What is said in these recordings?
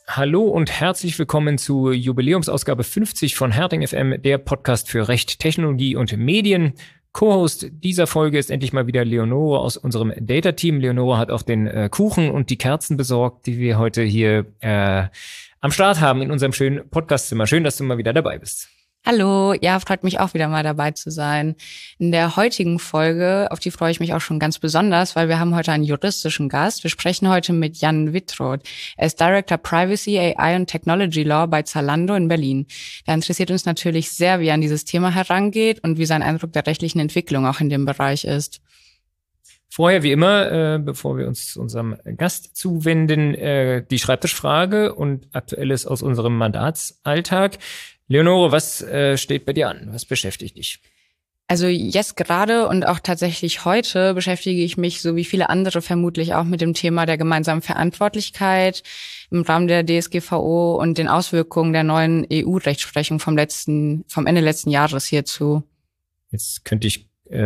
Hallo und herzlich willkommen zur Jubiläumsausgabe 50 von Herting FM, der Podcast für Recht, Technologie und Medien. Co-Host dieser Folge ist endlich mal wieder Leonore aus unserem Data-Team. Leonore hat auch den Kuchen und die Kerzen besorgt, die wir heute hier am Start haben in unserem schönen Podcastzimmer. Schön, dass du mal wieder dabei bist. Hallo, ja, freut mich auch wieder mal dabei zu sein. In der heutigen Folge, auf die freue ich mich auch schon ganz besonders, weil wir haben heute einen juristischen Gast. Wir sprechen heute mit Jan Wittroth. Er ist Director Privacy, AI und Technology Law bei Zalando in Berlin. Da interessiert uns natürlich sehr, wie er an dieses Thema herangeht und wie sein Eindruck der rechtlichen Entwicklung auch in dem Bereich ist. Vorher, wie immer, bevor wir uns unserem Gast zuwenden, die Schreibtischfrage und Aktuelles aus unserem Mandatsalltag. Leonore, was steht bei dir an? Was beschäftigt dich? Also jetzt gerade und auch tatsächlich heute beschäftige ich mich, so wie viele andere vermutlich auch, mit dem Thema der gemeinsamen Verantwortlichkeit im Rahmen der DSGVO und den Auswirkungen der neuen EU-Rechtsprechung vom Ende letzten Jahres hierzu. Jetzt könnte ich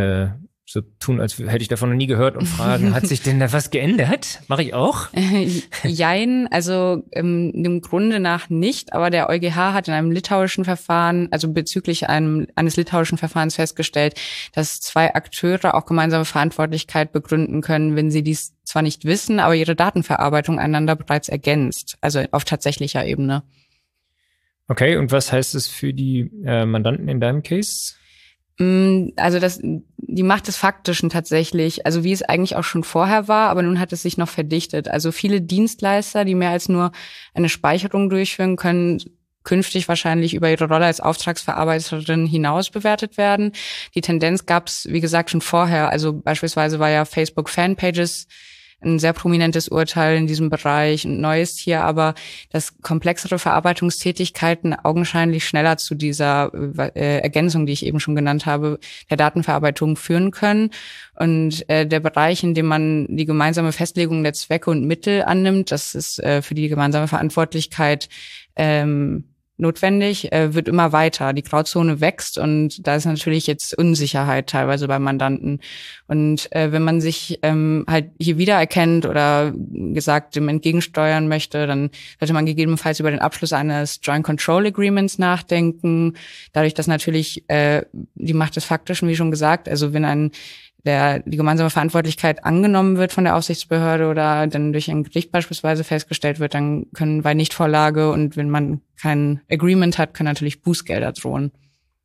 so tun, als hätte ich davon noch nie gehört und fragen, hat sich denn da was geändert? Mache ich auch? Jein, also im Grunde nach nicht, aber der EuGH hat in einem litauischen Verfahren, also bezüglich eines litauischen Verfahrens festgestellt, dass zwei Akteure auch gemeinsame Verantwortlichkeit begründen können, wenn sie dies zwar nicht wissen, aber ihre Datenverarbeitung einander bereits ergänzt, also auf tatsächlicher Ebene. Okay, und was heißt es für die Mandanten in deinem Case? Also die Macht des Faktischen tatsächlich, also wie es eigentlich auch schon vorher war, aber nun hat es sich noch verdichtet. Also viele Dienstleister, die mehr als nur eine Speicherung durchführen, können künftig wahrscheinlich über ihre Rolle als Auftragsverarbeiterin hinaus bewertet werden. Die Tendenz gab es, wie gesagt, schon vorher. Also beispielsweise war ja Facebook Fanpages ein sehr prominentes Urteil in diesem Bereich. Und neu ist hier aber, dass komplexere Verarbeitungstätigkeiten augenscheinlich schneller zu dieser Ergänzung, die ich eben schon genannt habe, der Datenverarbeitung führen können. Und der Bereich, in dem man die gemeinsame Festlegung der Zwecke und Mittel annimmt, das ist für die gemeinsame Verantwortlichkeit notwendig, wird immer weiter. Die Grauzone wächst und da ist natürlich jetzt Unsicherheit teilweise bei Mandanten. Und wenn man sich halt hier wiedererkennt oder gesagt dem entgegensteuern möchte, dann sollte man gegebenenfalls über den Abschluss eines Joint Control Agreements nachdenken. Dadurch, dass natürlich die Macht des Faktischen, wie schon gesagt, also wenn die gemeinsame Verantwortlichkeit angenommen wird von der Aufsichtsbehörde oder dann durch ein Gericht beispielsweise festgestellt wird, dann können bei Nichtvorlage und wenn man kein Agreement hat, können natürlich Bußgelder drohen.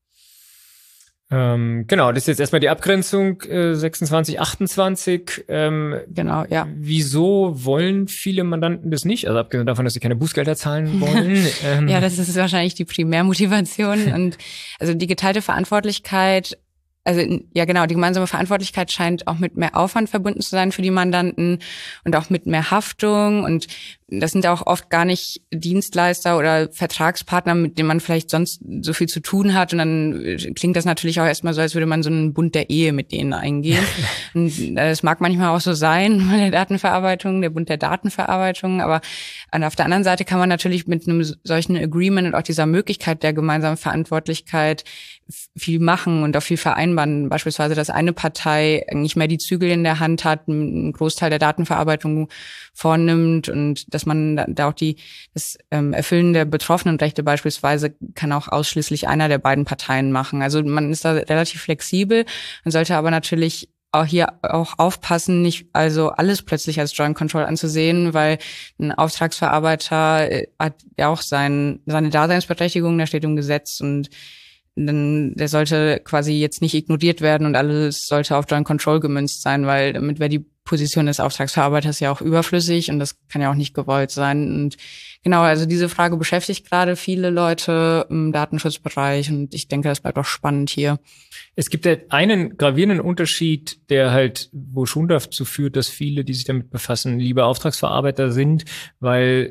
Genau, das ist jetzt erstmal die Abgrenzung 26, 28. Genau, ja. Wieso wollen viele Mandanten das nicht? Also abgesehen davon, dass sie keine Bußgelder zahlen wollen. Ja, das ist wahrscheinlich die Primärmotivation. Und also die geteilte Verantwortlichkeit, also ja genau, die gemeinsame Verantwortlichkeit scheint auch mit mehr Aufwand verbunden zu sein für die Mandanten und auch mit mehr Haftung. Und das sind auch oft gar nicht Dienstleister oder Vertragspartner, mit denen man vielleicht sonst so viel zu tun hat. Und dann klingt das natürlich auch erstmal so, als würde man so einen Bund der Ehe mit denen eingehen. Und das mag manchmal auch so sein bei der Datenverarbeitung, der Bund der Datenverarbeitung. Aber auf der anderen Seite kann man natürlich mit einem solchen Agreement und auch dieser Möglichkeit der gemeinsamen Verantwortlichkeit viel machen und auch viel vereinbaren. Beispielsweise, dass eine Partei nicht mehr die Zügel in der Hand hat, einen Großteil der Datenverarbeitung vornimmt und dass man da auch das Erfüllen der Betroffenenrechte beispielsweise kann auch ausschließlich einer der beiden Parteien machen. Also man ist da relativ flexibel. Man sollte aber natürlich auch hier auch aufpassen, nicht also alles plötzlich als Joint Control anzusehen, weil ein Auftragsverarbeiter hat ja auch seine Daseinsberechtigung, der steht im Gesetz und dann der sollte quasi jetzt nicht ignoriert werden und alles sollte auf Joint Control gemünzt sein, weil damit wäre die Position des Auftragsverarbeiters ja auch überflüssig und das kann ja auch nicht gewollt sein. Und genau, also diese Frage beschäftigt gerade viele Leute im Datenschutzbereich und ich denke, das bleibt auch spannend hier. Es gibt halt einen gravierenden Unterschied, der halt wohl schon dazu führt, dass viele, die sich damit befassen, lieber Auftragsverarbeiter sind, weil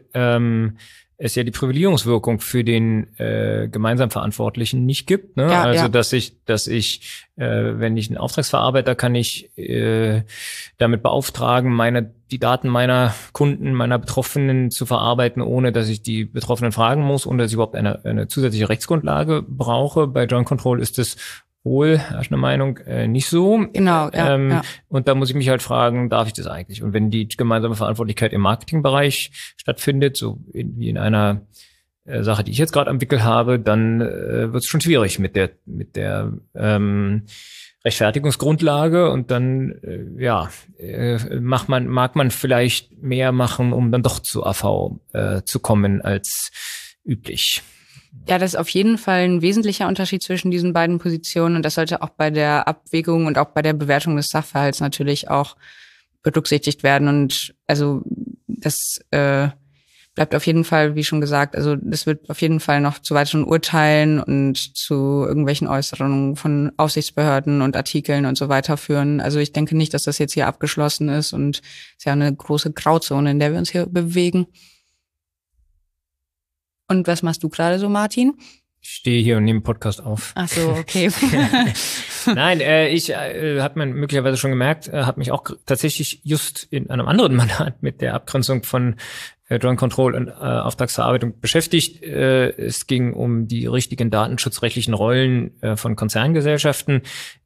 es ja die Privilegierungswirkung für den gemeinsam Verantwortlichen nicht gibt. Ne? Ja, also ja. dass ich, wenn ich einen Auftragsverarbeiter kann ich damit beauftragen, die Daten meiner Kunden, meiner Betroffenen zu verarbeiten, ohne dass ich die Betroffenen fragen muss und dass ich überhaupt eine zusätzliche Rechtsgrundlage brauche. Bei Joint Control ist es wohl, herrschende Meinung, nicht so. Genau, ja. Und da muss ich mich halt fragen, darf ich das eigentlich? Und wenn die gemeinsame Verantwortlichkeit im Marketingbereich stattfindet, so wie in einer Sache, die ich jetzt gerade am Wickel habe, dann wird es schon schwierig mit der Rechtfertigungsgrundlage, und dann mag man vielleicht mehr machen, um dann doch zu AV zu kommen als üblich. Ja, das ist auf jeden Fall ein wesentlicher Unterschied zwischen diesen beiden Positionen, und das sollte auch bei der Abwägung und auch bei der Bewertung des Sachverhalts natürlich auch berücksichtigt werden. Und also das bleibt auf jeden Fall, wie schon gesagt, also das wird auf jeden Fall noch zu weiteren Urteilen und zu irgendwelchen Äußerungen von Aufsichtsbehörden und Artikeln und so weiter führen. Also ich denke nicht, dass das jetzt hier abgeschlossen ist, und es ist ja eine große Grauzone, in der wir uns hier bewegen. Und was machst du gerade so, Martin? Ich stehe hier und nehme Podcast auf. Ach so, okay. Nein, ich hat man möglicherweise schon gemerkt, habe mich auch tatsächlich just in einem anderen Mandat mit der Abgrenzung von Joint Control und Auftragsverarbeitung beschäftigt. Es ging um die richtigen datenschutzrechtlichen Rollen von Konzerngesellschaften.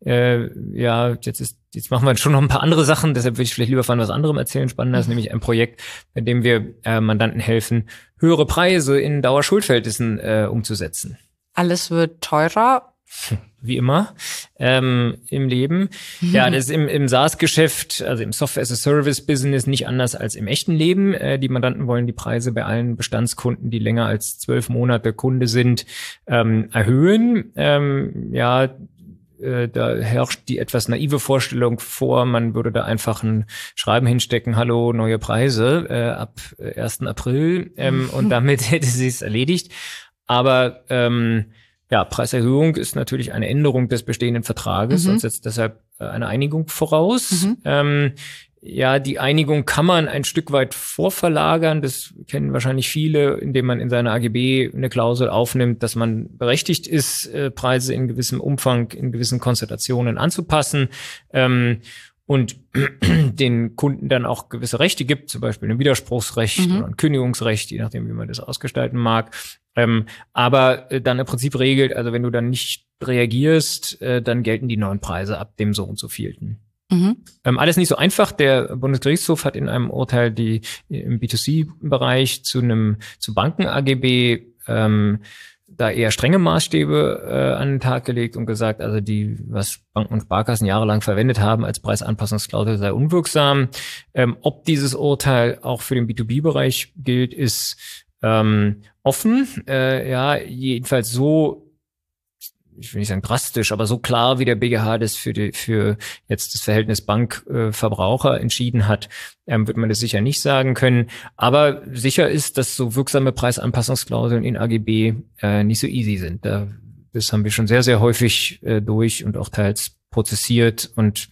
Jetzt machen wir schon noch ein paar andere Sachen, deshalb würde ich vielleicht lieber von was anderem erzählen. Spannender ist nämlich ein Projekt, bei dem wir Mandanten helfen, höhere Preise in Dauerschuldverhältnissen umzusetzen. Alles wird teurer. Wie immer im Leben. Ja, das ist im SaaS-Geschäft, also im Software-as-a-Service-Business nicht anders als im echten Leben. Die Mandanten wollen die Preise bei allen Bestandskunden, die länger als 12 Monate Kunde sind, erhöhen. Da herrscht die etwas naive Vorstellung vor, man würde da einfach ein Schreiben hinstecken, hallo, neue Preise ab 1. April und damit hätte sie es erledigt. Aber Preiserhöhung ist natürlich eine Änderung des bestehenden Vertrages und setzt deshalb eine Einigung voraus. Die Einigung kann man ein Stück weit vorverlagern. Das kennen wahrscheinlich viele, indem man in seiner AGB eine Klausel aufnimmt, dass man berechtigt ist, Preise in gewissem Umfang, in gewissen Konstellationen anzupassen. Und den Kunden dann auch gewisse Rechte gibt, zum Beispiel ein Widerspruchsrecht oder ein Kündigungsrecht, je nachdem, wie man das ausgestalten mag. Aber dann im Prinzip regelt, also wenn du dann nicht reagierst, dann gelten die neuen Preise ab dem so und so vielten. Alles nicht so einfach. Der Bundesgerichtshof hat in einem Urteil die im B2C-Bereich zu Banken-AGB da eher strenge Maßstäbe an den Tag gelegt und gesagt, also was Banken und Sparkassen jahrelang verwendet haben als Preisanpassungsklausel, sei unwirksam. Ob dieses Urteil auch für den B2B-Bereich gilt, ist offen. Jedenfalls so, ich will nicht sagen drastisch, aber so klar, wie der BGH das für jetzt das Verhältnis Bank-Verbraucher entschieden hat, wird man das sicher nicht sagen können. Aber sicher ist, dass so wirksame Preisanpassungsklauseln in AGB nicht so easy sind. Das haben wir schon sehr, sehr häufig durch und auch teils prozessiert. Und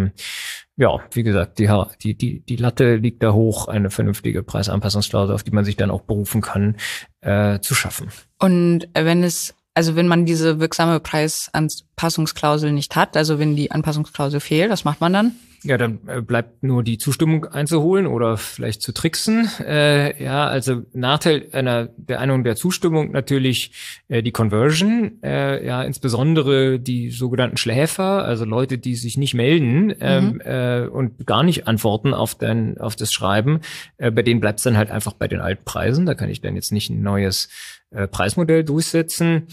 wie gesagt, die Latte liegt da hoch, eine vernünftige Preisanpassungsklausel, auf die man sich dann auch berufen kann, zu schaffen. Und wenn man diese wirksame Preisanpassungsklausel nicht hat, also wenn die Anpassungsklausel fehlt, was macht man dann? Ja, dann bleibt nur die Zustimmung einzuholen oder vielleicht zu tricksen. Also Nachteil der Einholung der Zustimmung natürlich die Conversion, insbesondere die sogenannten Schläfer, also Leute, die sich nicht melden und gar nicht antworten auf das Schreiben. Bei denen bleibt es dann halt einfach bei den alten Preisen. Da kann ich dann jetzt nicht ein neues Preismodell durchsetzen.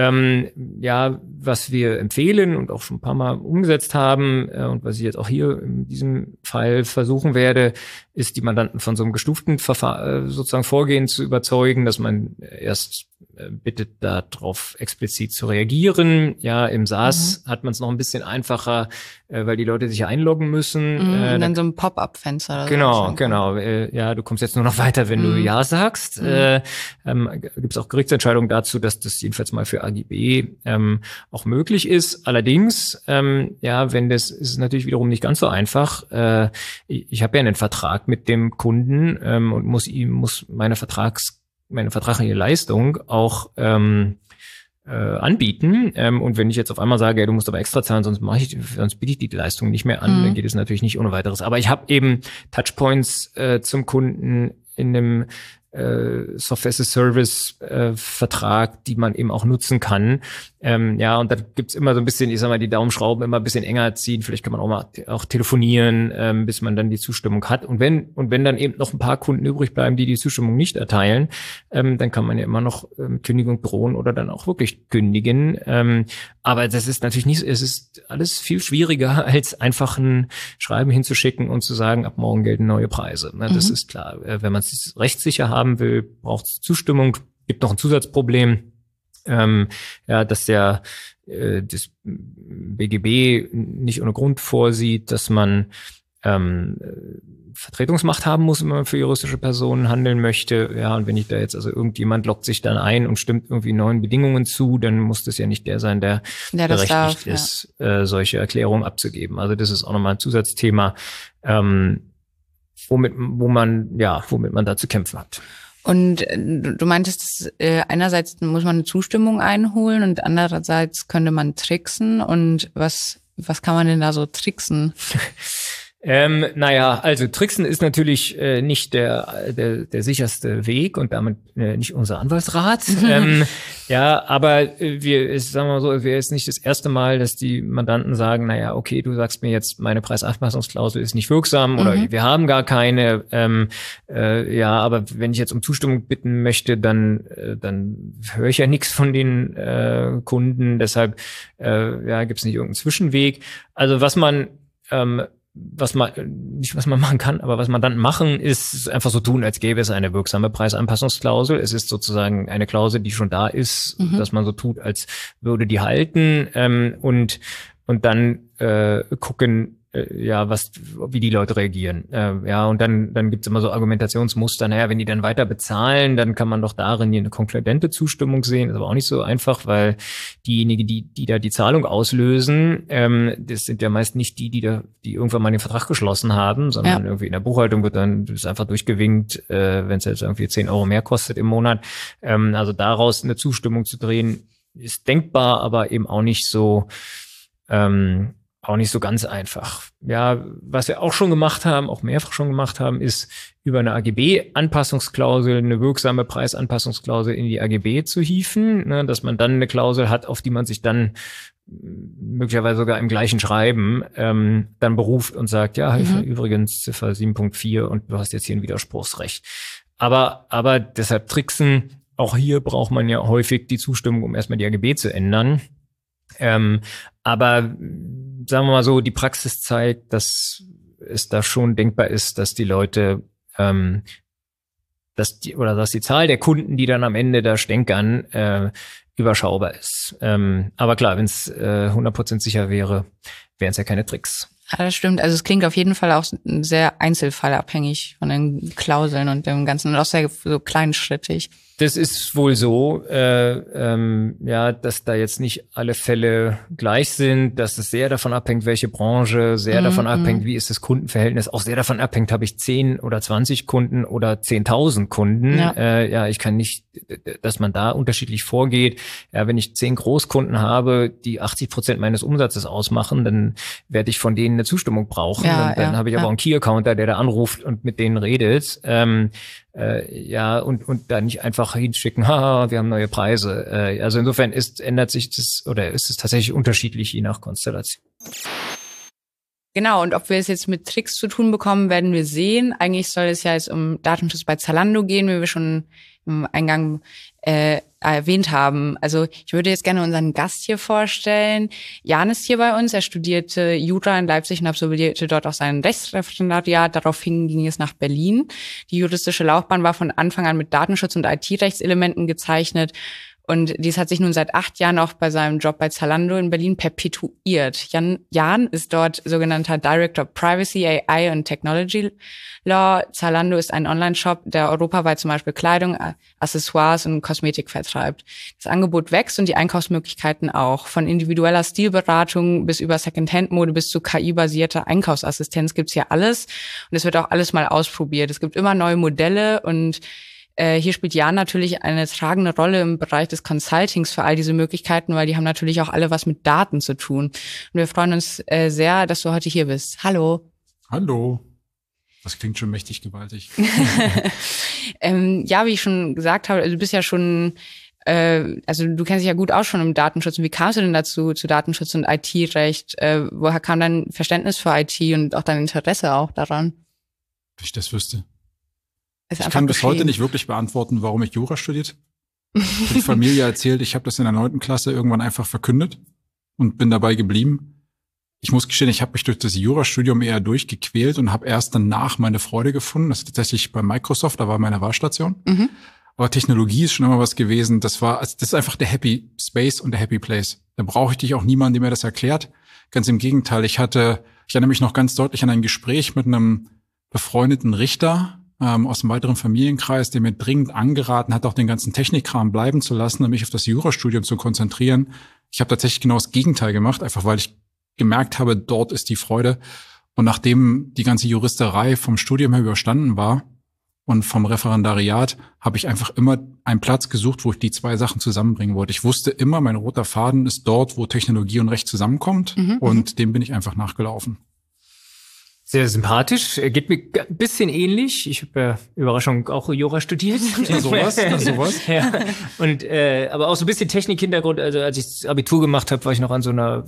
Was wir empfehlen und auch schon ein paar Mal umgesetzt haben und was ich jetzt auch hier in diesem Fall versuchen werde, ist, die Mandanten von so einem gestuften sozusagen Vorgehen zu überzeugen, dass man erst bittet, darauf explizit zu reagieren. Ja, im SaaS hat man es noch ein bisschen einfacher, weil die Leute sich einloggen müssen. Und dann so ein Pop-up-Fenster. Genau. Du kommst jetzt nur noch weiter, wenn du Ja sagst. Gibt es auch Gerichtsentscheidungen dazu, dass das jedenfalls mal für AGB auch möglich ist. Allerdings, wenn das ist natürlich wiederum nicht ganz so einfach. Ich habe ja einen Vertrag mit dem Kunden und muss meine vertragliche Leistung auch anbieten. Und wenn ich jetzt auf einmal sage, du musst aber extra zahlen, sonst biete ich die Leistung nicht mehr an, dann geht es natürlich nicht ohne weiteres. Aber ich habe eben Touchpoints zum Kunden in einem Software-as-a-Service-Vertrag, die man eben auch nutzen kann. Und da gibt's immer so ein bisschen, ich sag mal, die Daumenschrauben immer ein bisschen enger ziehen. Vielleicht kann man auch telefonieren, bis man dann die Zustimmung hat. Und wenn dann eben noch ein paar Kunden übrig bleiben, die Zustimmung nicht erteilen, dann kann man ja immer noch Kündigung drohen oder dann auch wirklich kündigen. Aber das ist natürlich nicht, es ist alles viel schwieriger, als einfach ein Schreiben hinzuschicken und zu sagen, ab morgen gelten neue Preise. Das ist klar. Wenn man es rechtssicher haben will, braucht es Zustimmung. Gibt noch ein Zusatzproblem, dass das BGB nicht ohne Grund vorsieht, dass man Vertretungsmacht haben muss, wenn man für juristische Personen handeln möchte. Ja, und wenn ich da jetzt, also irgendjemand loggt sich dann ein und stimmt irgendwie neuen Bedingungen zu, dann muss das ja nicht der sein, der berechtigt ist, solche Erklärungen abzugeben. Also das ist auch nochmal ein Zusatzthema, womit man da zu kämpfen hat. Und du meintest, einerseits muss man eine Zustimmung einholen und andererseits könnte man tricksen. Und was kann man denn da so tricksen? Also Tricksen ist natürlich nicht der sicherste Weg und damit nicht unser Anwaltsrat. Aber sagen wir so, es wäre jetzt nicht das erste Mal, dass die Mandanten sagen, okay, du sagst mir jetzt, meine Preisanpassungsklausel ist nicht wirksam oder wir haben gar keine. Aber wenn ich jetzt um Zustimmung bitten möchte, dann höre ich ja nichts von den Kunden. Deshalb gibt es nicht irgendeinen Zwischenweg. Also was man machen kann, aber was man dann machen, ist einfach so tun, als gäbe es eine wirksame Preisanpassungsklausel. Es ist sozusagen eine Klausel, die schon da ist, dass man so tut, als würde die halten, und dann gucken, wie die Leute reagieren. Und dann gibt's immer so Argumentationsmuster. Wenn die dann weiter bezahlen, dann kann man doch darin eine konkludente Zustimmung sehen. Ist aber auch nicht so einfach, weil diejenigen, die da die Zahlung auslösen, das sind ja meist nicht die irgendwann mal den Vertrag geschlossen haben, sondern irgendwie in der Buchhaltung wird dann das einfach durchgewinkt, wenn es jetzt irgendwie 10 Euro mehr kostet im Monat. Also daraus eine Zustimmung zu drehen, ist denkbar, aber eben auch nicht so ganz einfach. Ja, was wir auch schon gemacht haben, auch mehrfach schon gemacht haben, ist über eine AGB-Anpassungsklausel, eine wirksame Preisanpassungsklausel in die AGB zu hieven, dass man dann eine Klausel hat, auf die man sich dann möglicherweise sogar im gleichen Schreiben dann beruft und sagt, übrigens Ziffer 7.4 und du hast jetzt hier ein Widerspruchsrecht. Aber deshalb tricksen, auch hier braucht man ja häufig die Zustimmung, um erstmal die AGB zu ändern. Aber sagen wir mal so, die Praxis zeigt, dass es da schon denkbar ist, dass die Leute, dass die Zahl der Kunden, die dann am Ende da stänkern, überschaubar ist. Aber klar, wenn es 100% sicher wäre, wären es ja keine Tricks. Ja, das stimmt. Also es klingt auf jeden Fall auch sehr einzelfallabhängig von den Klauseln und dem Ganzen und auch sehr so kleinschrittig. Das ist wohl so, dass da jetzt nicht alle Fälle gleich sind, dass es sehr davon abhängt, welche Branche, sehr davon abhängt, wie ist das Kundenverhältnis, auch sehr davon abhängt, habe ich 10 oder 20 Kunden oder 10.000 Kunden. Ich kann nicht, dass man da unterschiedlich vorgeht. Ja, wenn ich 10 Großkunden habe, die 80% meines Umsatzes ausmachen, dann werde ich von denen eine Zustimmung brauchen. Dann habe ich aber auch einen Key-Accounter, der da anruft und mit denen redet. Und da nicht einfach hinschicken, wir haben neue Preise. Also insofern ändert sich das oder ist es tatsächlich unterschiedlich je nach Konstellation. Genau, und ob wir es jetzt mit Tricks zu tun bekommen, werden wir sehen. Eigentlich soll es ja jetzt um Datenschutz bei Zalando gehen, wie wir schon im Eingang erwähnt haben. Also ich würde jetzt gerne unseren Gast hier vorstellen. Jan ist hier bei uns. Er studierte Jura in Leipzig und absolvierte dort auch sein Rechtsreferendariat. Daraufhin ging es nach Berlin. Die juristische Laufbahn war von Anfang an mit Datenschutz- und IT-Rechtselementen gezeichnet. Und dies hat sich nun seit 8 Jahren auch bei seinem Job bei Zalando in Berlin perpetuiert. Jan ist dort sogenannter Director of Privacy, AI und Technology Law. Zalando ist ein Online-Shop, der europaweit zum Beispiel Kleidung, Accessoires und Kosmetik vertreibt. Das Angebot wächst und die Einkaufsmöglichkeiten auch. Von individueller Stilberatung bis über Secondhand-Mode bis zu KI-basierter Einkaufsassistenz gibt's hier alles. Und es wird auch alles mal ausprobiert. Es gibt immer neue Modelle und hier spielt Jan natürlich eine tragende Rolle im Bereich des Consultings für all diese Möglichkeiten, weil die haben natürlich auch alle was mit Daten zu tun. Und wir freuen uns sehr, dass du heute hier bist. Hallo. Hallo. Das klingt schon mächtig gewaltig. Ja, wie ich schon gesagt habe, also du bist ja schon, also du kennst dich ja gut aus schon im Datenschutz. Und wie kamst du denn dazu, zu Datenschutz und IT-Recht? Woher kam dein Verständnis für IT und auch dein Interesse auch daran? Wenn ich das wüsste. Ich kann bis heute nicht wirklich beantworten, warum ich Jura studiert. Die Familie erzählt, ich habe das in der 9. Klasse irgendwann einfach verkündet und bin dabei geblieben. Ich muss gestehen, ich habe mich durch das Jurastudium eher durchgequält und habe erst danach meine Freude gefunden. Das ist tatsächlich bei Microsoft, da war meine Wahlstation. Mhm. Aber Technologie ist schon immer was gewesen. Das ist einfach der Happy Space und der Happy Place. Da brauche ich dich auch niemanden, der mir das erklärt. Ganz im Gegenteil. Ich erinnere mich noch ganz deutlich an ein Gespräch mit einem befreundeten Richter aus einem weiteren Familienkreis, der mir dringend angeraten hat, auch den ganzen Technikkram bleiben zu lassen und mich auf das Jurastudium zu konzentrieren. Ich habe tatsächlich genau das Gegenteil gemacht, einfach weil ich gemerkt habe, dort ist die Freude. Und nachdem die ganze Juristerei vom Studium her überstanden war und vom Referendariat, habe ich einfach immer einen Platz gesucht, wo ich die zwei Sachen zusammenbringen wollte. Ich wusste immer, mein roter Faden ist dort, wo Technologie und Recht zusammenkommt. Und dem bin ich einfach nachgelaufen. Sehr sympathisch. Geht mir ein bisschen ähnlich. Ich habe ja Überraschung auch Jura studiert. Ja, sowas. Ja. Und aber auch so ein bisschen Technik-Hintergrund. Also als ich das Abitur gemacht habe, war ich noch an so einer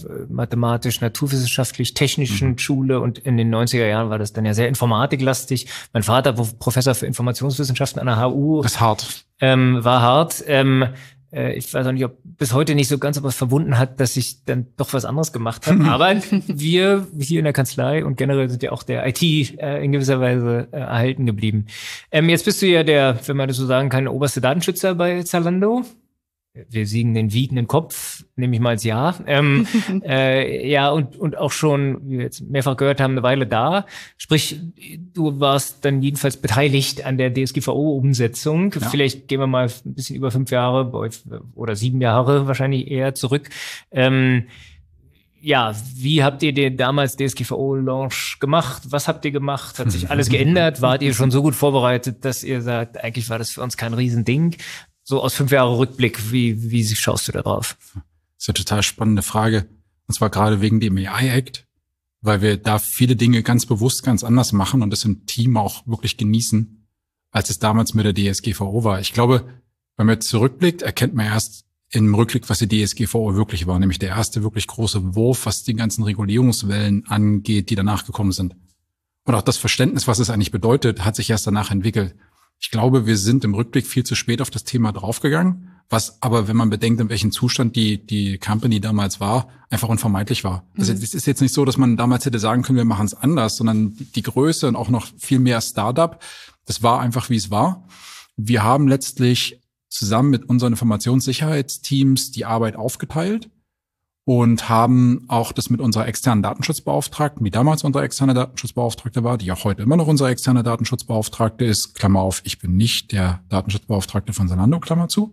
mathematisch-naturwissenschaftlich-technischen Schule und in den 90er Jahren war das dann ja sehr informatiklastig. Mein Vater war Professor für Informationswissenschaften an der HU. Das ist hart. War hart. Ich weiß auch nicht, ob bis heute nicht so ganz aber verbunden hat, dass ich dann doch was anderes gemacht habe. Aber wir hier in der Kanzlei und generell sind ja auch der IT in gewisser Weise erhalten geblieben. Jetzt bist du ja der, wenn man das so sagen kann, oberste Datenschützer bei Zalando. Wir siegen den wiegenden Kopf, nehme ich mal als Ja. Ja, und auch schon, wie wir jetzt mehrfach gehört haben, eine Weile da. Sprich, du warst dann jedenfalls beteiligt an der DSGVO-Umsetzung. Ja. Vielleicht gehen wir mal ein bisschen über 5 Jahre oder 7 Jahre wahrscheinlich eher zurück. Ja, wie habt ihr den damals DSGVO-Launch gemacht? Was habt ihr gemacht? Hat sich alles geändert? Wart ihr schon so gut vorbereitet, dass ihr sagt, eigentlich war das für uns kein Riesending? So aus 5 Jahre Rückblick, wie schaust du da drauf? Das ist eine total spannende Frage. Und zwar gerade wegen dem AI-Act, weil wir da viele Dinge ganz bewusst ganz anders machen und das im Team auch wirklich genießen, als es damals mit der DSGVO war. Ich glaube, wenn man jetzt zurückblickt, erkennt man erst im Rückblick, was die DSGVO wirklich war, nämlich der erste wirklich große Wurf, was die ganzen Regulierungswellen angeht, die danach gekommen sind. Und auch das Verständnis, was es eigentlich bedeutet, hat sich erst danach entwickelt. Ich glaube, wir sind im Rückblick viel zu spät auf das Thema draufgegangen, was aber, wenn man bedenkt, in welchem Zustand die Company damals war, einfach unvermeidlich war. Also es ist jetzt nicht so, dass man damals hätte sagen können, wir machen es anders, sondern die Größe und auch noch viel mehr Startup, das war einfach, wie es war. Wir haben letztlich zusammen mit unseren Informationssicherheitsteams die Arbeit aufgeteilt und haben auch das mit unserer externen Datenschutzbeauftragten, wie damals unsere externe Datenschutzbeauftragte war, die auch heute immer noch unsere externe Datenschutzbeauftragte ist, Klammer auf, ich bin nicht der Datenschutzbeauftragte von Zalando, Klammer zu,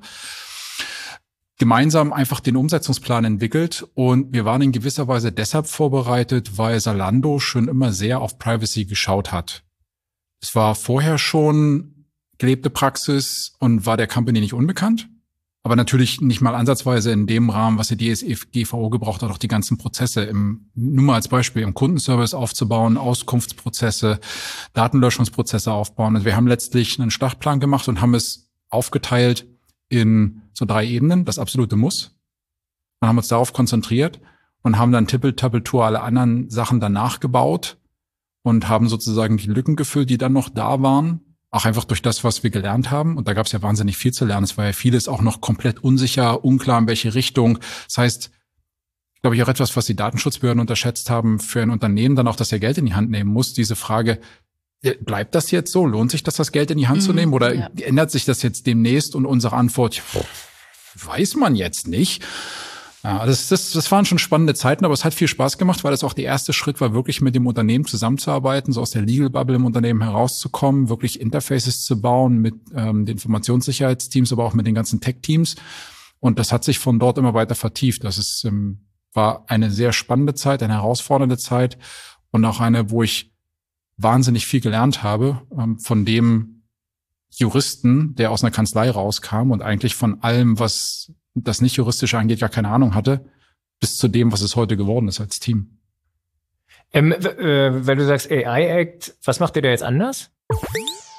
gemeinsam einfach den Umsetzungsplan entwickelt und wir waren in gewisser Weise deshalb vorbereitet, weil Zalando schon immer sehr auf Privacy geschaut hat. Es war vorher schon gelebte Praxis und war der Company nicht unbekannt. Aber natürlich nicht mal ansatzweise in dem Rahmen, was die DSGVO gebraucht hat, auch die ganzen Prozesse, nur mal als Beispiel, im Kundenservice aufzubauen, Auskunftsprozesse, Datenlöschungsprozesse aufbauen. Also wir haben letztlich einen Schlachtplan gemacht und haben es aufgeteilt in so 3 Ebenen, das absolute Muss. Und haben uns darauf konzentriert und haben dann Tippel-Tappel-Tour alle anderen Sachen danach gebaut und haben sozusagen die Lücken gefüllt, die dann noch da waren. Auch einfach durch das, was wir gelernt haben. Und da gab es ja wahnsinnig viel zu lernen. Es war ja vieles auch noch komplett unsicher, unklar, in welche Richtung. Das heißt, glaube ich, auch etwas, was die Datenschutzbehörden unterschätzt haben, für ein Unternehmen dann auch, dass er Geld in die Hand nehmen muss. Diese Frage, bleibt das jetzt so? Lohnt sich das Geld in die Hand zu nehmen? Oder ändert sich das jetzt demnächst? Und unsere Antwort, weiß man jetzt nicht. Ja, das waren schon spannende Zeiten, aber es hat viel Spaß gemacht, weil das auch der erste Schritt war, wirklich mit dem Unternehmen zusammenzuarbeiten, so aus der Legal Bubble im Unternehmen herauszukommen, wirklich Interfaces zu bauen mit den Informationssicherheitsteams, aber auch mit den ganzen Tech-Teams. Und das hat sich von dort immer weiter vertieft. Das war eine sehr spannende Zeit, eine herausfordernde Zeit und auch eine, wo ich wahnsinnig viel gelernt habe von dem Juristen, der aus einer Kanzlei rauskam und eigentlich von allem, was das nicht juristische angeht, gar keine Ahnung hatte, bis zu dem, was es heute geworden ist als Team. Wenn du sagst AI-Act, was macht ihr da jetzt anders?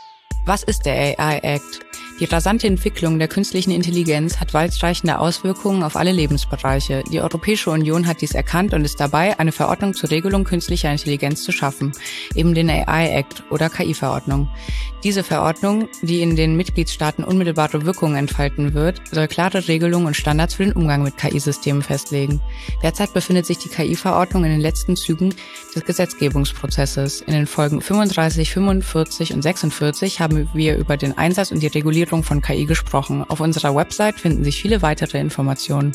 Was ist der AI Act? Die rasante Entwicklung der künstlichen Intelligenz hat weitreichende Auswirkungen auf alle Lebensbereiche. Die Europäische Union hat dies erkannt und ist dabei, eine Verordnung zur Regelung künstlicher Intelligenz zu schaffen, eben den AI Act oder KI-Verordnung. Diese Verordnung, die in den Mitgliedstaaten unmittelbare Wirkungen entfalten wird, soll klare Regelungen und Standards für den Umgang mit KI-Systemen festlegen. Derzeit befindet sich die KI-Verordnung in den letzten Zügen des Gesetzgebungsprozesses. In den Folgen 35, 45 und 46 haben wir über den Einsatz und die Regulierung von KI gesprochen. Auf unserer Website finden sich viele weitere Informationen.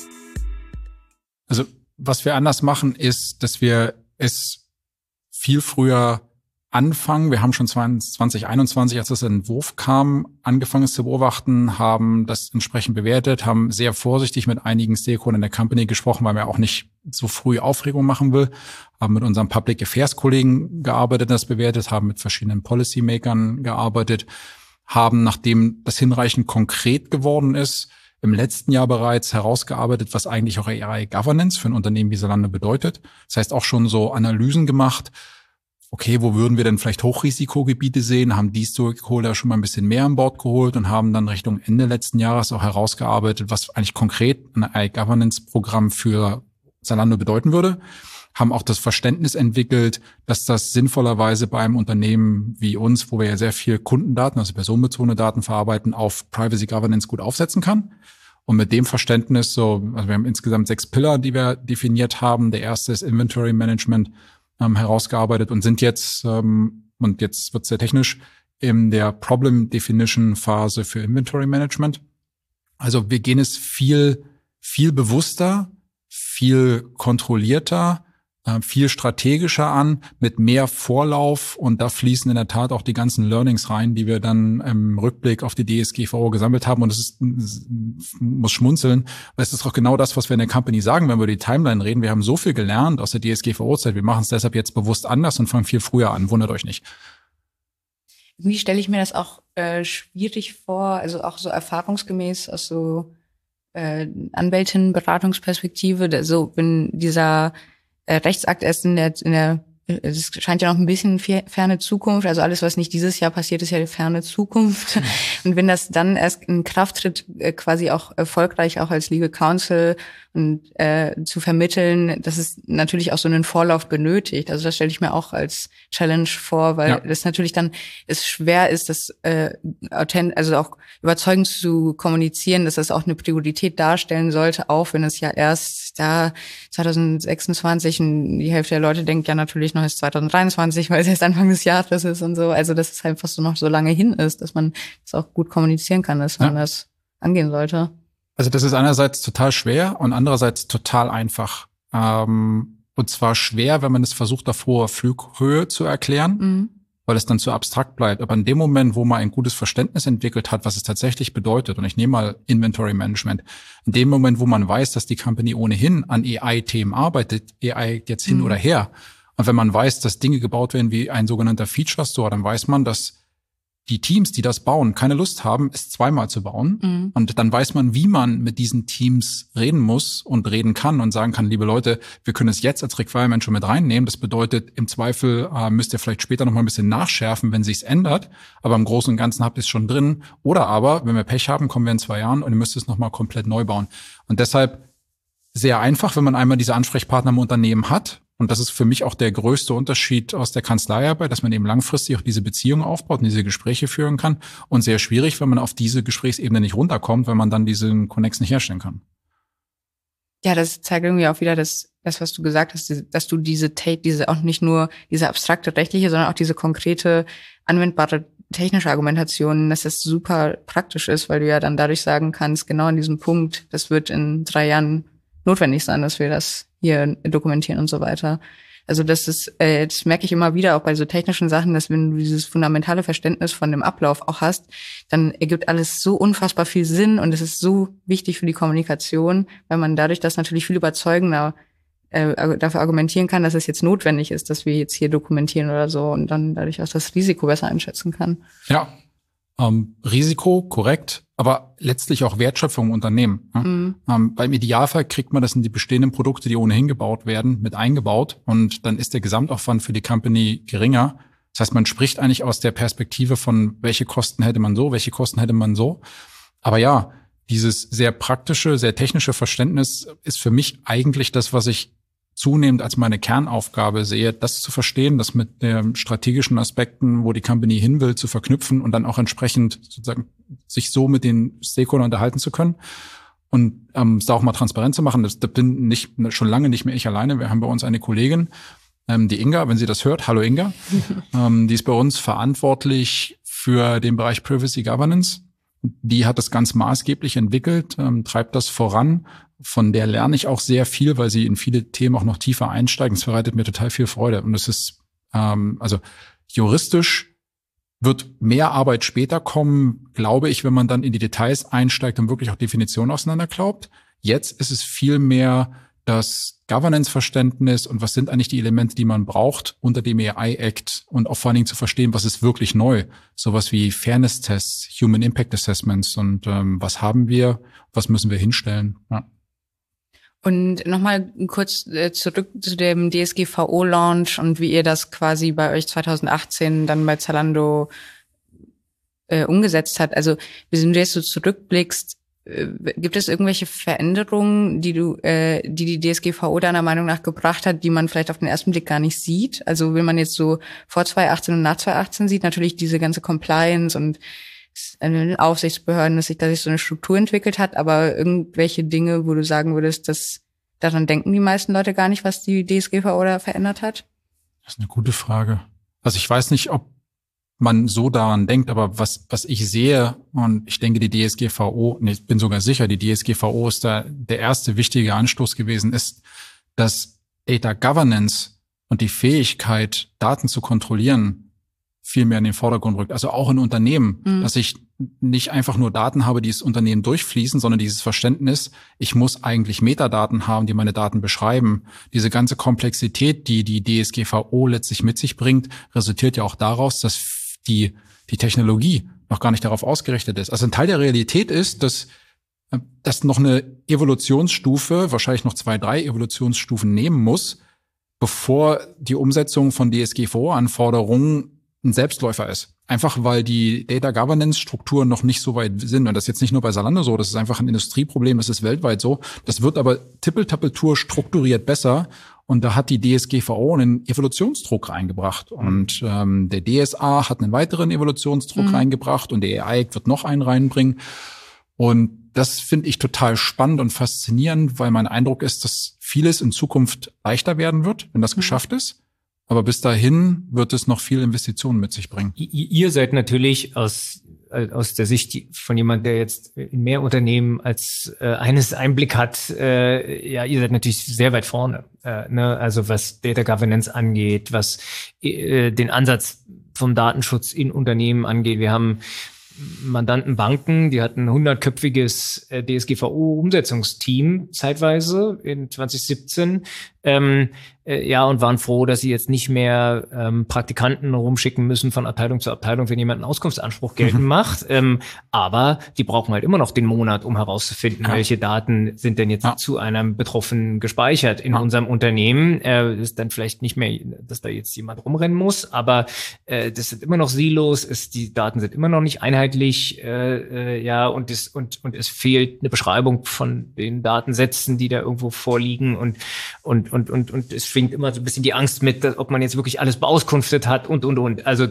Also was wir anders machen, ist, dass wir es viel früher anfangen. Wir haben schon 2021, als das Entwurf kam, angefangen es zu beobachten, haben das entsprechend bewertet, haben sehr vorsichtig mit einigen Stakeholdern der Company gesprochen, weil wir auch nicht so früh Aufregung machen will, haben mit unseren Public Affairs Kollegen gearbeitet, das bewertet, haben mit verschiedenen Policymakern gearbeitet, haben, nachdem das hinreichend konkret geworden ist, im letzten Jahr bereits herausgearbeitet, was eigentlich auch AI Governance für ein Unternehmen wie Zalando bedeutet. Das heißt auch schon so Analysen gemacht. Okay, wo würden wir denn vielleicht Hochrisikogebiete sehen? Haben die Stakeholder schon mal ein bisschen mehr an Bord geholt und haben dann Richtung Ende letzten Jahres auch herausgearbeitet, was eigentlich konkret ein AI Governance Programm für Zalando bedeuten würde. Haben auch das Verständnis entwickelt, dass das sinnvollerweise bei einem Unternehmen wie uns, wo wir ja sehr viel Kundendaten, also personenbezogene Daten verarbeiten, auf Privacy Governance gut aufsetzen kann. Und mit dem Verständnis also wir haben insgesamt 6 Pillar, die wir definiert haben. Der erste ist Inventory Management, herausgearbeitet und sind jetzt, und jetzt wird es sehr technisch, in der Problem Definition Phase für Inventory Management. Also wir gehen es viel bewusster, viel kontrollierter, viel strategischer an, mit mehr Vorlauf, und da fließen in der Tat auch die ganzen Learnings rein, die wir dann im Rückblick auf die DSGVO gesammelt haben, und es muss schmunzeln, weil es ist auch genau das, was wir in der Company sagen, wenn wir über die Timeline reden. Wir haben so viel gelernt aus der DSGVO-Zeit, wir machen es deshalb jetzt bewusst anders und fangen viel früher an, wundert euch nicht. Irgendwie stelle ich mir das auch schwierig vor, also auch so erfahrungsgemäß aus so Anwältinnenberatungsperspektive, so wenn dieser Rechtsakt erst es scheint ja noch ein bisschen ferne Zukunft, also alles, was nicht dieses Jahr passiert, ist ja die ferne Zukunft. Und wenn das dann erst in Kraft tritt, quasi auch erfolgreich auch als Legal Counsel und zu vermitteln, dass es natürlich auch so einen Vorlauf benötigt. Also das stelle ich mir auch als Challenge vor, weil das natürlich dann es schwer ist, das also auch überzeugend zu kommunizieren, dass das auch eine Priorität darstellen sollte, auch wenn es ja erst da 2026 und die Hälfte der Leute denkt ja natürlich noch ist 2023, weil es erst Anfang des Jahres ist und so. Also dass es einfach so noch so lange hin ist, dass man das auch gut kommunizieren kann, dass man das angehen sollte. Also das ist einerseits total schwer und andererseits total einfach. Und zwar schwer, wenn man es versucht, auf hoher Flughöhe zu erklären, weil es dann zu abstrakt bleibt. Aber in dem Moment, wo man ein gutes Verständnis entwickelt hat, was es tatsächlich bedeutet, und ich nehme mal Inventory Management, in dem Moment, wo man weiß, dass die Company ohnehin an AI-Themen arbeitet, AI jetzt hin oder her, und wenn man weiß, dass Dinge gebaut werden wie ein sogenannter Feature Store, dann weiß man, dass die Teams, die das bauen, keine Lust haben, es zweimal zu bauen. Und dann weiß man, wie man mit diesen Teams reden muss und reden kann und sagen kann, liebe Leute, wir können es jetzt als Requirement schon mit reinnehmen. Das bedeutet, im Zweifel müsst ihr vielleicht später noch mal ein bisschen nachschärfen, wenn sich's ändert. Aber im Großen und Ganzen habt ihr es schon drin. Oder aber, wenn wir Pech haben, kommen wir in 2 Jahren und ihr müsst es noch mal komplett neu bauen. Und deshalb sehr einfach, wenn man einmal diese Ansprechpartner im Unternehmen hat. Und das ist für mich auch der größte Unterschied aus der Kanzleiarbeit, dass man eben langfristig auch diese Beziehung aufbaut und diese Gespräche führen kann. Und sehr schwierig, wenn man auf diese Gesprächsebene nicht runterkommt, wenn man dann diesen Connex nicht herstellen kann. Ja, das zeigt irgendwie auch wieder das, was du gesagt hast, dass du diese auch nicht nur diese abstrakte rechtliche, sondern auch diese konkrete, anwendbare technische Argumentation, dass das super praktisch ist, weil du ja dann dadurch sagen kannst, genau an diesem Punkt, das wird in 3 Jahren notwendig sein, dass wir das hier dokumentieren und so weiter. Also das merke ich immer wieder, auch bei so technischen Sachen, dass wenn du dieses fundamentale Verständnis von dem Ablauf auch hast, dann ergibt alles so unfassbar viel Sinn und es ist so wichtig für die Kommunikation, weil man dadurch das natürlich viel überzeugender dafür argumentieren kann, dass es jetzt notwendig ist, dass wir jetzt hier dokumentieren oder so und dann dadurch auch das Risiko besser einschätzen kann. Ja, Risiko, korrekt, aber letztlich auch Wertschöpfung im Unternehmen. Beim Idealfall kriegt man das in die bestehenden Produkte, die ohnehin gebaut werden, mit eingebaut und dann ist der Gesamtaufwand für die Company geringer. Das heißt, man spricht eigentlich aus der Perspektive von, welche Kosten hätte man so, welche Kosten hätte man so. Aber ja, dieses sehr praktische, sehr technische Verständnis ist für mich eigentlich das, was ich zunehmend als meine Kernaufgabe sehe, das zu verstehen, das mit den strategischen Aspekten, wo die Company hin will, zu verknüpfen und dann auch entsprechend sozusagen sich so mit den Stakeholdern unterhalten zu können und es da auch mal transparent zu machen. Das bin schon lange nicht mehr ich alleine. Wir haben bei uns eine Kollegin, die Inga, wenn sie das hört, hallo Inga, die ist bei uns verantwortlich für den Bereich Privacy Governance. Die hat das ganz maßgeblich entwickelt, treibt das voran. Von der lerne ich auch sehr viel, weil sie in viele Themen auch noch tiefer einsteigt. Es bereitet mir total viel Freude. Und es ist, also juristisch wird mehr Arbeit später kommen, glaube ich, wenn man dann in die Details einsteigt und wirklich auch Definitionen auseinanderklaubt. Jetzt ist es viel mehr das Governance-Verständnis und was sind eigentlich die Elemente, die man braucht unter dem AI-Act und auch vor allen Dingen zu verstehen, was ist wirklich neu. Sowas wie Fairness-Tests, Human Impact Assessments und was haben wir, was müssen wir hinstellen. Ja. Und nochmal kurz zurück zu dem DSGVO-Launch und wie ihr das quasi bei euch 2018 dann bei Zalando umgesetzt habt. Also, wenn du jetzt so zurückblickst, gibt es irgendwelche Veränderungen, die die DSGVO deiner Meinung nach gebracht hat, die man vielleicht auf den ersten Blick gar nicht sieht? Also, wenn man jetzt so vor 2018 und nach 2018 sieht, natürlich diese ganze Compliance und Aufsichtsbehörden, dass sich so eine Struktur entwickelt hat, aber irgendwelche Dinge, wo du sagen würdest, dass daran denken die meisten Leute gar nicht, was die DSGVO da verändert hat? Das ist eine gute Frage. Also ich weiß nicht, ob man so daran denkt, aber was ich sehe, und ich denke, die DSGVO, ich bin sogar sicher, die DSGVO ist da der erste wichtige Anstoß gewesen, ist, dass Data Governance und die Fähigkeit, Daten zu kontrollieren, viel mehr in den Vordergrund rückt. Also auch in Unternehmen, dass ich nicht einfach nur Daten habe, die das Unternehmen durchfließen, sondern dieses Verständnis, ich muss eigentlich Metadaten haben, die meine Daten beschreiben. Diese ganze Komplexität, die die DSGVO letztlich mit sich bringt, resultiert ja auch daraus, dass die Technologie noch gar nicht darauf ausgerichtet ist. Also ein Teil der Realität ist, dass noch eine Evolutionsstufe, wahrscheinlich noch 2, 3 Evolutionsstufen nehmen muss, bevor die Umsetzung von DSGVO-Anforderungen ein Selbstläufer ist. Einfach weil die Data Governance Strukturen noch nicht so weit sind. Und das ist jetzt nicht nur bei Zalando so, das ist einfach ein Industrieproblem, das ist weltweit so. Das wird aber tippeltappeltour strukturiert besser. Und da hat die DSGVO einen Evolutionsdruck reingebracht. Und der DSA hat einen weiteren Evolutionsdruck reingebracht und der AI wird noch einen reinbringen. Und das finde ich total spannend und faszinierend, weil mein Eindruck ist, dass vieles in Zukunft leichter werden wird, wenn das geschafft ist. Aber bis dahin wird es noch viel Investitionen mit sich bringen. Ihr seid natürlich aus der Sicht von jemand, der jetzt in mehr Unternehmen als eines Einblick hat, ihr seid natürlich sehr weit vorne. Also was Data Governance angeht, was den Ansatz vom Datenschutz in Unternehmen angeht. Wir haben Mandantenbanken, die hatten ein 100-köpfiges DSGVO-Umsetzungsteam zeitweise in 2017. Und waren froh, dass sie jetzt nicht mehr Praktikanten rumschicken müssen von Abteilung zu Abteilung, wenn jemand einen Auskunftsanspruch geltend macht. Aber die brauchen halt immer noch den Monat, um herauszufinden, welche Daten sind denn jetzt zu einem Betroffenen gespeichert in unserem Unternehmen. Ist dann vielleicht nicht mehr, dass da jetzt jemand rumrennen muss, aber das sind immer noch Silos, die Daten sind immer noch nicht einheitlich, und es fehlt eine Beschreibung von den Datensätzen, die da irgendwo vorliegen und es schwingt immer so ein bisschen die Angst mit, ob man jetzt wirklich alles beauskunftet hat und. Also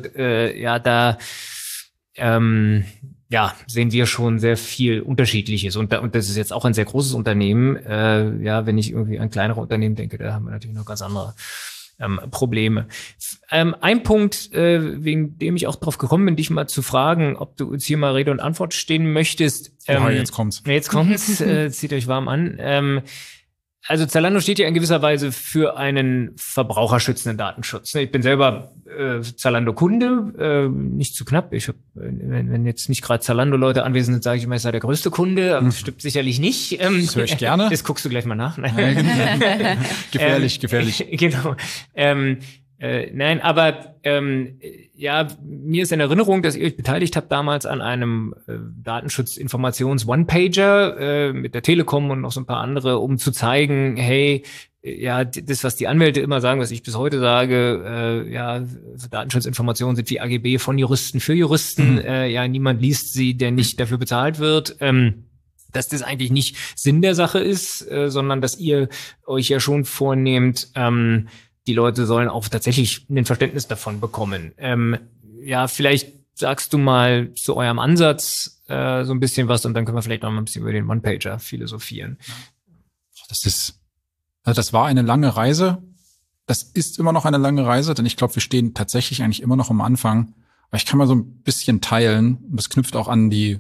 sehen wir schon sehr viel Unterschiedliches und das ist jetzt auch ein sehr großes Unternehmen. Wenn ich irgendwie an kleinere Unternehmen denke, da haben wir natürlich noch ganz andere Probleme. Ein Punkt, wegen dem ich auch drauf gekommen bin, dich mal zu fragen, ob du uns hier mal Rede und Antwort stehen möchtest. Jetzt kommt's. Jetzt kommt's. Zieht euch warm an. Also Zalando steht ja in gewisser Weise für einen verbraucherschützenden Datenschutz. Ich bin selber Zalando-Kunde, nicht zu knapp. Ich hab, wenn jetzt nicht gerade Zalando-Leute anwesend sind, sage ich immer, ich sei der größte Kunde. Aber das stimmt sicherlich nicht. Das höre ich gerne. Das guckst du gleich mal nach. Gefährlich. Genau. Mir ist in Erinnerung, dass ihr euch beteiligt habt damals an einem Datenschutzinformations-One-Pager mit der Telekom und noch so ein paar andere, um zu zeigen, hey, das, was die Anwälte immer sagen, was ich bis heute sage, so Datenschutzinformationen sind wie AGB von Juristen für Juristen. Niemand liest sie, der nicht dafür bezahlt wird. Dass das eigentlich nicht Sinn der Sache ist, sondern dass ihr euch ja schon vornehmt, die Leute sollen auch tatsächlich ein Verständnis davon bekommen. Vielleicht sagst du mal zu eurem Ansatz so ein bisschen was und dann können wir vielleicht noch mal ein bisschen über den One-Pager philosophieren. Das war eine lange Reise. Das ist immer noch eine lange Reise, denn ich glaube, wir stehen tatsächlich eigentlich immer noch am Anfang. Aber ich kann mal so ein bisschen teilen, und das knüpft auch an die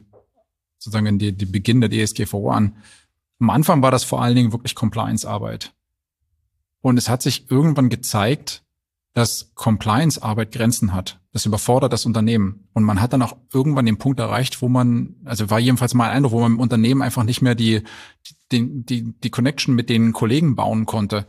Beginn der DSGVO an. Am Anfang war das vor allen Dingen wirklich Compliance-Arbeit. Und es hat sich irgendwann gezeigt, dass Compliance-Arbeit Grenzen hat. Das überfordert das Unternehmen. Und man hat dann auch irgendwann den Punkt erreicht, wo man, also war jedenfalls mein Eindruck, wo man im Unternehmen einfach nicht mehr die Connection mit den Kollegen bauen konnte.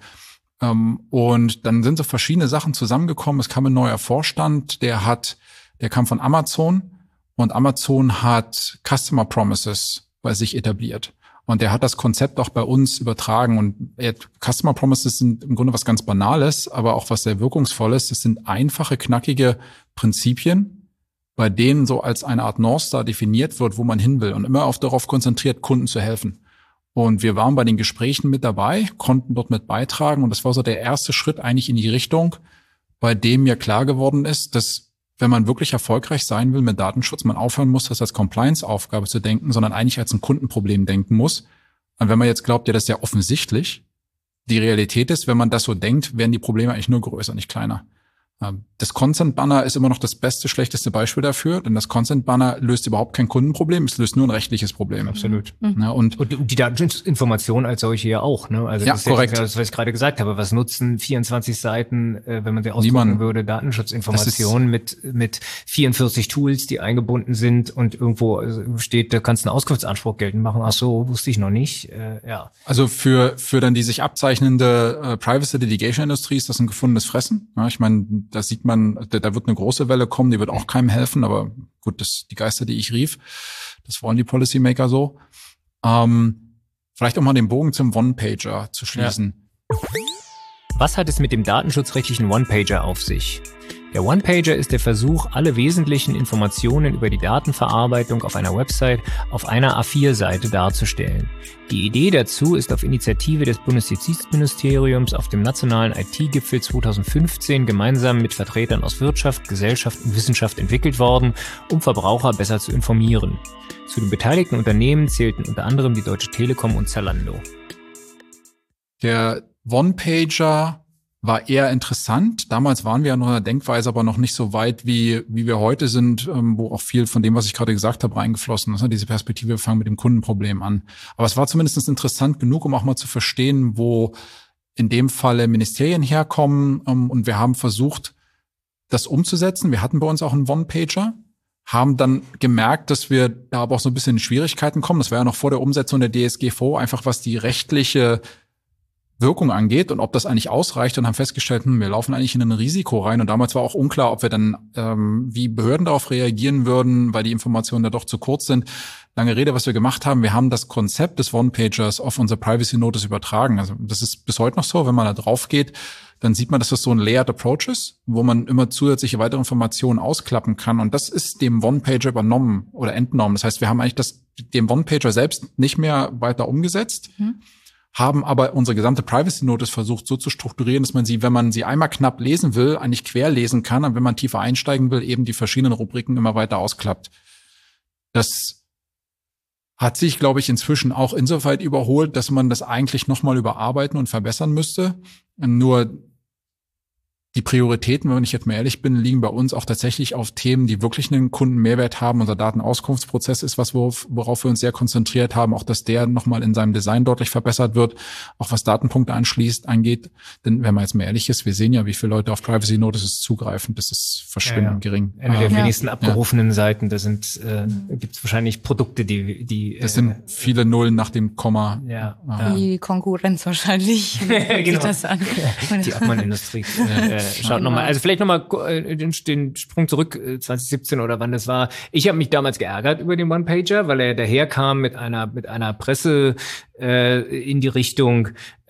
Und dann sind so verschiedene Sachen zusammengekommen. Es kam ein neuer Vorstand, der kam von Amazon. Und Amazon hat Customer Promises bei sich etabliert. Und der hat das Konzept auch bei uns übertragen. Und Customer Promises sind im Grunde was ganz Banales, aber auch was sehr Wirkungsvolles. Das sind einfache, knackige Prinzipien, bei denen so als eine Art North Star definiert wird, wo man hin will. Und immer darauf konzentriert, Kunden zu helfen. Und wir waren bei den Gesprächen mit dabei, konnten dort mit beitragen. Und das war so der erste Schritt eigentlich in die Richtung, bei dem mir klar geworden ist, dass wenn man wirklich erfolgreich sein will mit Datenschutz, man aufhören muss, das als Compliance-Aufgabe zu denken, sondern eigentlich als ein Kundenproblem denken muss. Und wenn man jetzt glaubt, das ist ja offensichtlich, die Realität ist, wenn man das so denkt, werden die Probleme eigentlich nur größer, nicht kleiner. Das Consent-Banner ist immer noch das schlechteste Beispiel dafür, denn das Consent-Banner löst überhaupt kein Kundenproblem, es löst nur ein rechtliches Problem. Absolut. Ja, und die Datenschutzinformation als solche ja auch, ne? Also ja, das ist korrekt. Ja das, was ich gerade gesagt habe. Was nutzen 24 Seiten, wenn man sie ausdrucken würde, Datenschutzinformationen mit 44 Tools, die eingebunden sind und irgendwo steht, da kannst du einen Auskunftsanspruch geltend machen. Ach so, wusste ich noch nicht. Also für dann die sich abzeichnende Privacy Litigation Industrie ist das ein gefundenes Fressen. Ja, ich meine, da sieht man, da wird eine große Welle kommen, die wird auch keinem helfen, aber gut, die Geister, die ich rief, das wollen die Policymaker so. Vielleicht auch mal den Bogen zum One-Pager zu schließen. Ja. Was hat es mit dem datenschutzrechtlichen One-Pager auf sich? Der One-Pager ist der Versuch, alle wesentlichen Informationen über die Datenverarbeitung auf einer Website auf einer A4-Seite darzustellen. Die Idee dazu ist auf Initiative des Bundesjustizministeriums auf dem nationalen IT-Gipfel 2015 gemeinsam mit Vertretern aus Wirtschaft, Gesellschaft und Wissenschaft entwickelt worden, um Verbraucher besser zu informieren. Zu den beteiligten Unternehmen zählten unter anderem die Deutsche Telekom und Zalando. Der One-Pager war eher interessant. Damals waren wir ja noch in der Denkweise, aber noch nicht so weit, wie wir heute sind, wo auch viel von dem, was ich gerade gesagt habe, reingeflossen ist. Diese Perspektive, wir fangen mit dem Kundenproblem an. Aber es war zumindest interessant genug, um auch mal zu verstehen, wo in dem Falle Ministerien herkommen. Und wir haben versucht, das umzusetzen. Wir hatten bei uns auch einen One-Pager, haben dann gemerkt, dass wir da aber auch so ein bisschen in Schwierigkeiten kommen. Das war ja noch vor der Umsetzung der DSGVO, einfach was die rechtliche Wirkung angeht und ob das eigentlich ausreicht, und haben festgestellt, wir laufen eigentlich in ein Risiko rein. Und damals war auch unklar, ob wir dann, wie Behörden darauf reagieren würden, weil die Informationen da doch zu kurz sind. Lange Rede, was wir gemacht haben, wir haben das Konzept des One-Pagers auf unser Privacy Notice übertragen. Also das ist bis heute noch so, wenn man da drauf geht, dann sieht man, dass das so ein Layered Approach ist, wo man immer zusätzliche weitere Informationen ausklappen kann. Und das ist dem One-Pager übernommen oder entnommen. Das heißt, wir haben eigentlich dem One-Pager selbst nicht mehr weiter umgesetzt, haben aber unsere gesamte Privacy Notice versucht so zu strukturieren, dass man sie, wenn man sie einmal knapp lesen will, eigentlich quer lesen kann, und wenn man tiefer einsteigen will, eben die verschiedenen Rubriken immer weiter ausklappt. Das hat sich, glaube ich, inzwischen auch insoweit überholt, dass man das eigentlich nochmal überarbeiten und verbessern müsste. Nur die Prioritäten, wenn ich jetzt mal ehrlich bin, liegen bei uns auch tatsächlich auf Themen, die wirklich einen Kundenmehrwert haben. Unser Datenauskunftsprozess ist was, worauf wir uns sehr konzentriert haben. Auch, dass der nochmal in seinem Design deutlich verbessert wird. Auch was Datenpunkte angeht. Denn wenn man jetzt mal ehrlich ist, wir sehen ja, wie viele Leute auf Privacy Notices zugreifen. Das ist verschwindend gering. Eine der wenigsten abgerufenen Seiten. Da gibt es wahrscheinlich Produkte, die das sind viele Nullen nach dem Komma. Die Konkurrenz wahrscheinlich. Genau. Das an. Die Abmannindustrie. Schaut nochmal, also vielleicht nochmal den Sprung zurück, 2017 oder wann das war. Ich habe mich damals geärgert über den One-Pager, weil er daherkam mit einer Presse in die Richtung,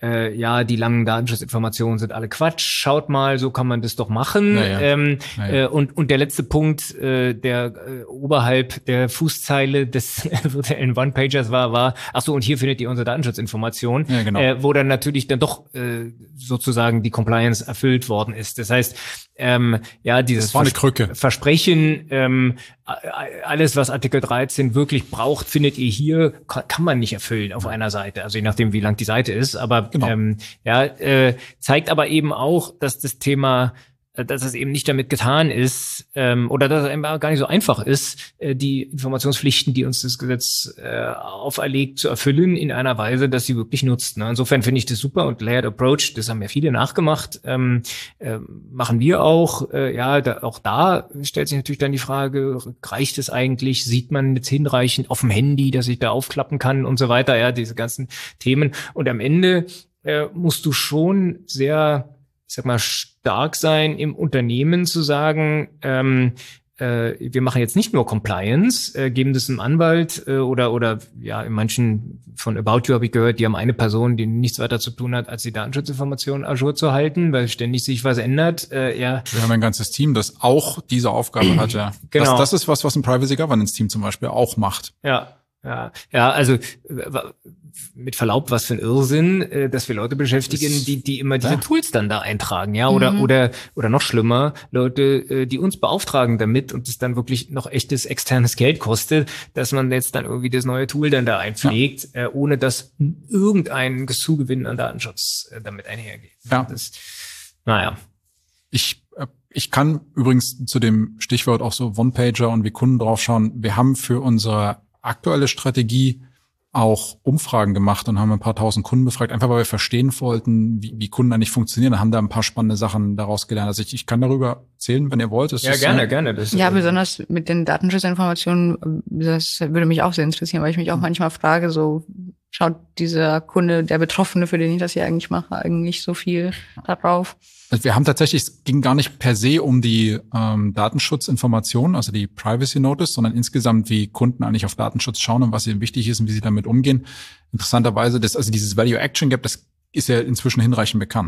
die langen Datenschutzinformationen sind alle Quatsch, schaut mal, so kann man das doch machen. Und der letzte Punkt, der oberhalb der Fußzeile des virtuellen One-Pagers war, ach so, und hier findet ihr unsere Datenschutzinformationen, wo dann natürlich dann doch sozusagen die Compliance erfüllt worden ist. Das heißt, dieses das war eine Krücke. Versprechen, alles, was Artikel 13 wirklich braucht, findet ihr hier, kann man nicht erfüllen auf einer Seite. Also je nachdem, wie lang die Seite ist. Aber zeigt aber eben auch, dass das Thema, dass es eben nicht damit getan ist, oder dass es eben gar nicht so einfach ist, die Informationspflichten, die uns das Gesetz auferlegt, zu erfüllen in einer Weise, dass sie wirklich nutzt. Ne? Insofern finde ich das super und Layered Approach, das haben ja viele nachgemacht, machen wir auch. Auch da stellt sich natürlich dann die Frage, reicht es eigentlich? Sieht man jetzt hinreichend auf dem Handy, dass ich da aufklappen kann und so weiter? Ja, diese ganzen Themen. Und am Ende musst du schon sehr, ich sag mal, stark sein im Unternehmen zu sagen, wir machen jetzt nicht nur Compliance, geben das einem Anwalt oder in manchen von About You habe ich gehört, die haben eine Person, die nichts weiter zu tun hat, als die Datenschutzinformationen à jour zu halten, weil ständig sich was ändert. Wir haben ein ganzes Team, das auch diese Aufgabe hat. Ja. Genau. Das ist was ein Privacy Governance Team zum Beispiel auch macht. Ja, also mit Verlaub, was für ein Irrsinn, dass wir Leute beschäftigen, die immer diese Tools dann da eintragen, oder noch schlimmer, Leute, die uns beauftragen damit und es dann wirklich noch echtes externes Geld kostet, dass man jetzt dann irgendwie das neue Tool dann da einpflegt, ohne dass irgendein Zugewinn an Datenschutz damit einhergeht. Ja. Ich kann übrigens zu dem Stichwort auch so One-Pager und wie Kunden draufschauen. Wir haben für unsere aktuelle Strategie auch Umfragen gemacht und haben ein paar tausend Kunden befragt, einfach weil wir verstehen wollten, wie Kunden eigentlich funktionieren. Da haben da ein paar spannende Sachen daraus gelernt. Also ich kann darüber erzählen, wenn ihr wollt. Gerne. Besonders mit den Datenschutzinformationen, das würde mich auch sehr interessieren, weil ich mich auch manchmal frage, so schaut dieser Kunde, der Betroffene, für den ich das hier eigentlich mache, eigentlich so viel darauf? Also wir haben tatsächlich, es ging gar nicht per se um die Datenschutzinformationen, also die Privacy Notice, sondern insgesamt, wie Kunden eigentlich auf Datenschutz schauen und was ihnen wichtig ist und wie sie damit umgehen. Interessanterweise, dieses Value Action Gap, das ist ja inzwischen hinreichend bekannt.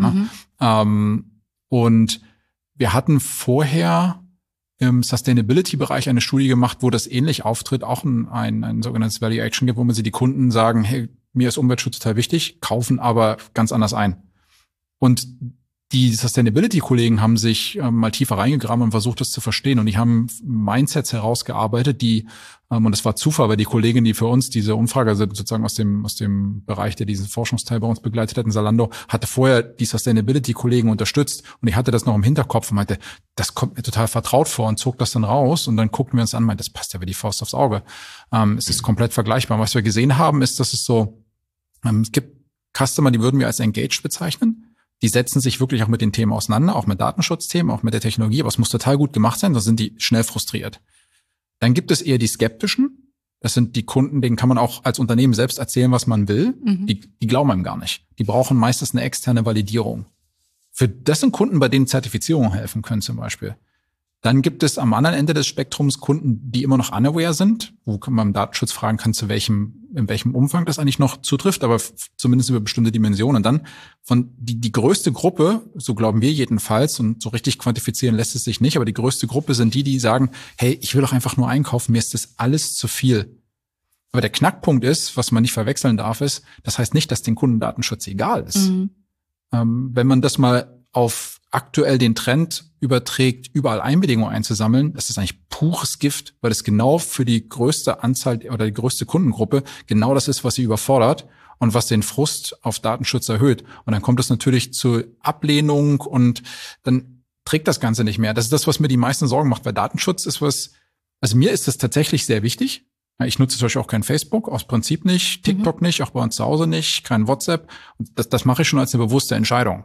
Ne? Und wir hatten vorher im Sustainability-Bereich eine Studie gemacht, wo das ähnlich auftritt, auch ein sogenanntes Value Action Gap, wo man sie die Kunden sagen, hey, mir ist Umweltschutz total wichtig, kaufen aber ganz anders ein. Und die Sustainability-Kollegen haben sich mal tiefer reingegraben und versucht, das zu verstehen. Und die haben Mindsets herausgearbeitet, und das war Zufall, weil die Kollegin, die für uns diese Umfrage, also sozusagen aus dem Bereich, der diesen Forschungsteil bei uns begleitet hat in Zalando, hatte vorher die Sustainability-Kollegen unterstützt. Und ich hatte das noch im Hinterkopf und meinte, das kommt mir total vertraut vor und zog das dann raus. Und dann guckten wir uns an und meinte, das passt ja wie die Faust aufs Auge. Es ist komplett vergleichbar. Was wir gesehen haben, ist, dass es so, es gibt Customer, die würden wir als engaged bezeichnen. Die setzen sich wirklich auch mit den Themen auseinander, auch mit Datenschutzthemen, auch mit der Technologie, aber es muss total gut gemacht sein, sonst sind die schnell frustriert. Dann gibt es eher die Skeptischen. Das sind die Kunden, denen kann man auch als Unternehmen selbst erzählen, was man will. Die glauben einem gar nicht. Die brauchen meistens eine externe Validierung. Das sind Kunden, bei denen Zertifizierungen helfen können zum Beispiel. Dann gibt es am anderen Ende des Spektrums Kunden, die immer noch unaware sind, wo man im Datenschutz fragen kann, in welchem Umfang das eigentlich noch zutrifft, aber zumindest über bestimmte Dimensionen. Und dann von die größte Gruppe, so glauben wir jedenfalls, und so richtig quantifizieren lässt es sich nicht, aber die größte Gruppe sind die sagen, hey, ich will doch einfach nur einkaufen, mir ist das alles zu viel. Aber der Knackpunkt ist, was man nicht verwechseln darf, ist, das heißt nicht, dass den Kunden Datenschutz egal ist. Wenn man das mal auf aktuell den Trend überträgt, überall Einwilligungen einzusammeln, das ist eigentlich pures Gift, weil es genau für die größte Anzahl oder die größte Kundengruppe genau das ist, was sie überfordert und was den Frust auf Datenschutz erhöht. Und dann kommt es natürlich zu Ablehnung und dann trägt das Ganze nicht mehr. Das ist das, was mir die meisten Sorgen macht, weil Datenschutz ist also mir ist das tatsächlich sehr wichtig. Ich nutze zum Beispiel auch kein Facebook, aus Prinzip nicht, TikTok nicht, auch bei uns zu Hause nicht, kein WhatsApp. Und das mache ich schon als eine bewusste Entscheidung.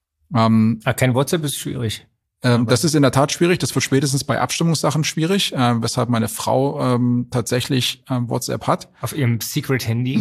Kein WhatsApp ist schwierig. Das ist in der Tat schwierig. Das wird spätestens bei Abstimmungssachen schwierig, weshalb meine Frau tatsächlich WhatsApp hat. Auf ihrem Secret-Handy.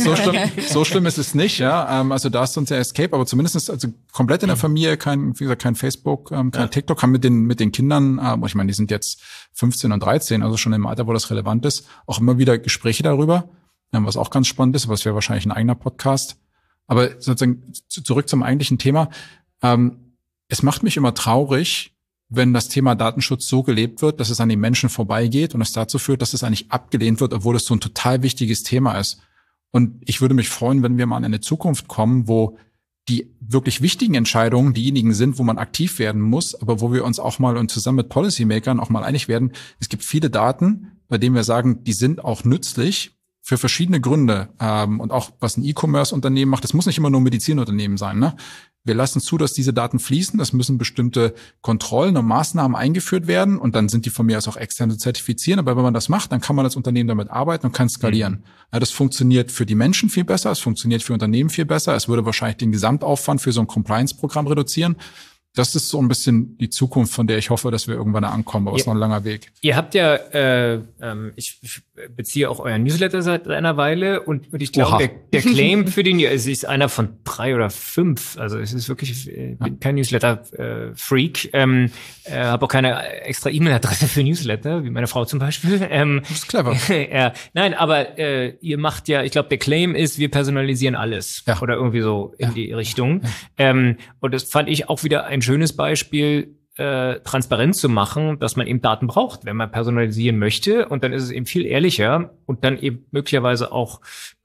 So schlimm ist es nicht, ja. Also da ist uns ja Escape, aber zumindest also komplett in der Familie kein Facebook, kein TikTok, haben mit den Kindern, ich meine, die sind jetzt 15 und 13, also schon im Alter, wo das relevant ist, auch immer wieder Gespräche darüber, was auch ganz spannend ist, aber es wäre wahrscheinlich ein eigener Podcast. Aber sozusagen zurück zum eigentlichen Thema. Es macht mich immer traurig, wenn das Thema Datenschutz so gelebt wird, dass es an den Menschen vorbeigeht und es dazu führt, dass es eigentlich abgelehnt wird, obwohl es so ein total wichtiges Thema ist. Und ich würde mich freuen, wenn wir mal in eine Zukunft kommen, wo die wirklich wichtigen Entscheidungen diejenigen sind, wo man aktiv werden muss, aber wo wir uns auch mal und zusammen mit Policymakern auch mal einig werden. Es gibt viele Daten, bei denen wir sagen, die sind auch nützlich für verschiedene Gründe. Und auch was ein E-Commerce-Unternehmen macht, das muss nicht immer nur ein Medizinunternehmen sein, ne? Wir lassen zu, dass diese Daten fließen. Es müssen bestimmte Kontrollen und Maßnahmen eingeführt werden. Und dann sind die von mir aus auch extern zu zertifizieren. Aber wenn man das macht, dann kann man als Unternehmen damit arbeiten und kann skalieren. Ja, das funktioniert für die Menschen viel besser. Es funktioniert für Unternehmen viel besser. Es würde wahrscheinlich den Gesamtaufwand für so ein Compliance-Programm reduzieren. Das ist so ein bisschen die Zukunft, von der ich hoffe, dass wir irgendwann ankommen. Aber es ist noch ein langer Weg. Ihr habt ja, ich beziehe auch euren Newsletter seit einer Weile und ich glaube, der Claim für den, es ist einer von 3 oder 5. Also es ist wirklich, bin kein Newsletter-Freak. Habe auch keine extra E-Mail-Adresse für Newsletter, wie meine Frau zum Beispiel. Das ist clever. Nein, aber ihr macht ja, ich glaube, der Claim ist, wir personalisieren alles. Ja. Oder irgendwie so in die Richtung. Ja. Und das fand ich auch wieder ein schönes Beispiel, transparent zu machen, dass man eben Daten braucht, wenn man personalisieren möchte. Und dann ist es eben viel ehrlicher und dann eben möglicherweise auch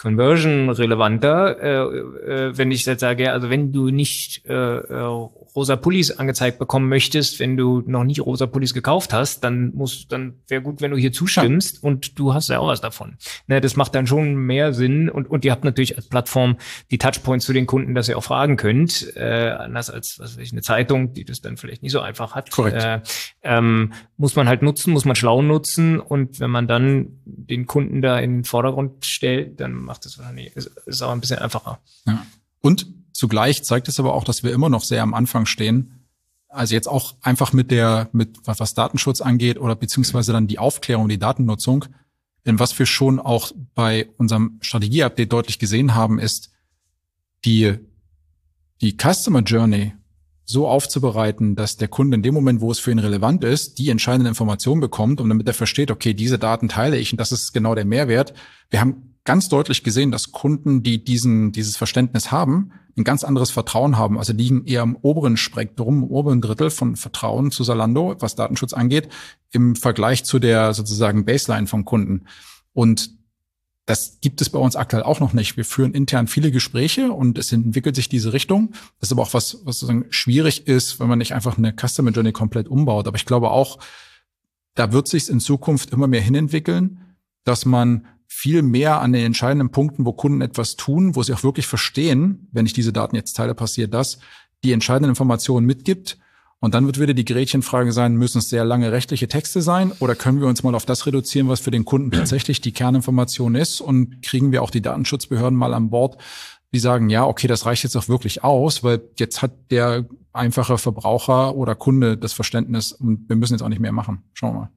conversion-relevanter, wenn ich jetzt sage, ja, also wenn du nicht rosa Pullis angezeigt bekommen möchtest, wenn du noch nie rosa Pullis gekauft hast, dann wäre gut, wenn du hier zustimmst und du hast ja auch was davon. Ne, das macht dann schon mehr Sinn und ihr habt natürlich als Plattform die Touchpoints zu den Kunden, dass ihr auch fragen könnt, anders als, was weiß ich, eine Zeitung, die das dann vielleicht nicht so einfach hat. Korrekt. Muss man halt nutzen, muss man schlau nutzen und wenn man dann den Kunden da in den Vordergrund stellt, dann macht das wahrscheinlich, ist auch ein bisschen einfacher. Ja. Und zugleich zeigt es aber auch, dass wir immer noch sehr am Anfang stehen. Also jetzt auch einfach mit was Datenschutz angeht oder beziehungsweise dann die Aufklärung, die Datennutzung. Denn was wir schon auch bei unserem Strategie-Update deutlich gesehen haben, ist die Customer Journey so aufzubereiten, dass der Kunde in dem Moment, wo es für ihn relevant ist, die entscheidenden Informationen bekommt und damit er versteht, okay, diese Daten teile ich und das ist genau der Mehrwert. Wir haben ganz deutlich gesehen, dass Kunden, die dieses Verständnis haben, ein ganz anderes Vertrauen haben. Also liegen eher im oberen Spektrum, im oberen Drittel von Vertrauen zu Zalando, was Datenschutz angeht, im Vergleich zu der sozusagen Baseline vom Kunden. Und das gibt es bei uns aktuell auch noch nicht. Wir führen intern viele Gespräche und es entwickelt sich diese Richtung. Das ist aber auch was sozusagen schwierig ist, wenn man nicht einfach eine Customer Journey komplett umbaut. Aber ich glaube auch, da wird sich in Zukunft immer mehr hinentwickeln, dass man viel mehr an den entscheidenden Punkten, wo Kunden etwas tun, wo sie auch wirklich verstehen, wenn ich diese Daten jetzt teile, passiert das, die entscheidenden Informationen mitgibt. Und dann wird wieder die Gretchenfrage sein, müssen es sehr lange rechtliche Texte sein oder können wir uns mal auf das reduzieren, was für den Kunden tatsächlich die Kerninformation ist und kriegen wir auch die Datenschutzbehörden mal an Bord, die sagen, ja, okay, das reicht jetzt auch wirklich aus, weil jetzt hat der einfache Verbraucher oder Kunde das Verständnis und wir müssen jetzt auch nicht mehr machen. Schauen wir mal.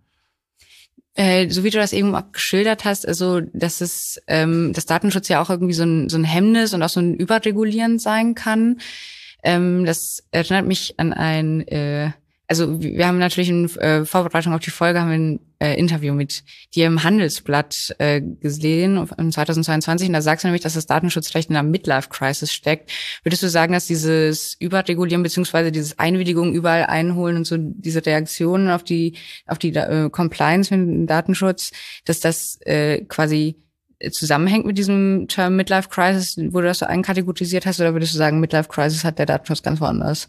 So wie du das eben auch geschildert hast, also dass dass Datenschutz ja auch irgendwie so ein Hemmnis und auch so ein Überregulieren sein kann. Das erinnert mich an also wir haben natürlich in Vorbereitung auf die Folge haben wir ein Interview mit dir im Handelsblatt gesehen im 2022 und da sagst du nämlich, dass das Datenschutzrecht in einer Midlife-Crisis steckt. Würdest du sagen, dass dieses Überregulieren beziehungsweise dieses Einwilligung überall einholen und so diese Reaktionen auf die Compliance mit dem Datenschutz, dass das quasi zusammenhängt mit diesem Term Midlife Crisis, wo du das so einkategorisiert hast, oder würdest du sagen, Midlife Crisis hat der Datenschutz ganz woanders?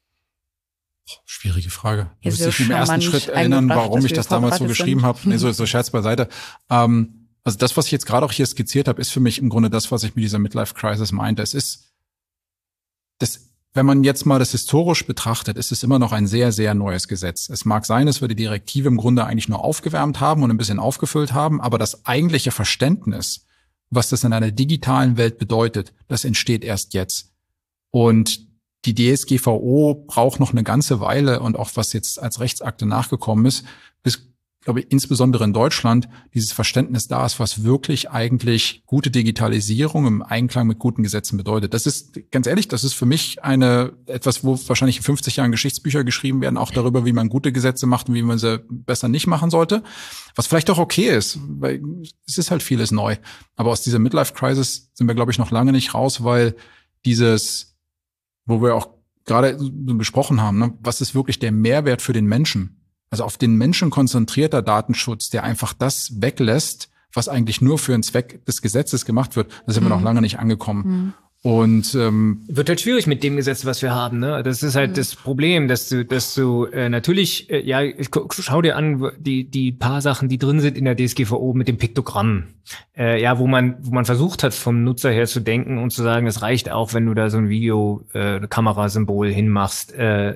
Schwierige Frage. Ja, Muss ich im ersten Schritt erinnern, warum ich das damals so geschrieben habe. Nee, so Scherz beiseite. Also das, was ich jetzt gerade auch hier skizziert habe, ist für mich im Grunde das, was ich mit dieser Midlife Crisis meinte. Wenn man jetzt mal das historisch betrachtet, ist es immer noch ein sehr, sehr neues Gesetz. Es mag sein, dass wir die Direktive im Grunde eigentlich nur aufgewärmt haben und ein bisschen aufgefüllt haben, aber das eigentliche Verständnis, was das in einer digitalen Welt bedeutet, das entsteht erst jetzt. Und die DSGVO braucht noch eine ganze Weile und auch was jetzt als Rechtsakte nachgekommen ist, bis, glaube ich, insbesondere in Deutschland dieses Verständnis da ist, was wirklich eigentlich gute Digitalisierung im Einklang mit guten Gesetzen bedeutet. Das ist, ganz ehrlich, das ist für mich etwas, wo wahrscheinlich in 50 Jahren Geschichtsbücher geschrieben werden, auch darüber, wie man gute Gesetze macht und wie man sie besser nicht machen sollte. Was vielleicht auch okay ist, weil es ist halt vieles neu. Aber aus dieser Midlife-Crisis sind wir, glaube ich, noch lange nicht raus, weil dieses, wo wir auch gerade besprochen haben, ne, was ist wirklich der Mehrwert für den Menschen? Also auf den Menschen konzentrierter Datenschutz, der einfach das weglässt, was eigentlich nur für den Zweck des Gesetzes gemacht wird, da sind wir noch lange nicht angekommen. Und wird halt schwierig mit dem Gesetz, was wir haben, ne? Das ist halt das Problem, dass du natürlich, schau dir an, die paar Sachen, die drin sind in der DSGVO mit dem Piktogramm, wo man versucht hat, vom Nutzer her zu denken und zu sagen, es reicht auch, wenn du da so ein Kamerasymbol hinmachst,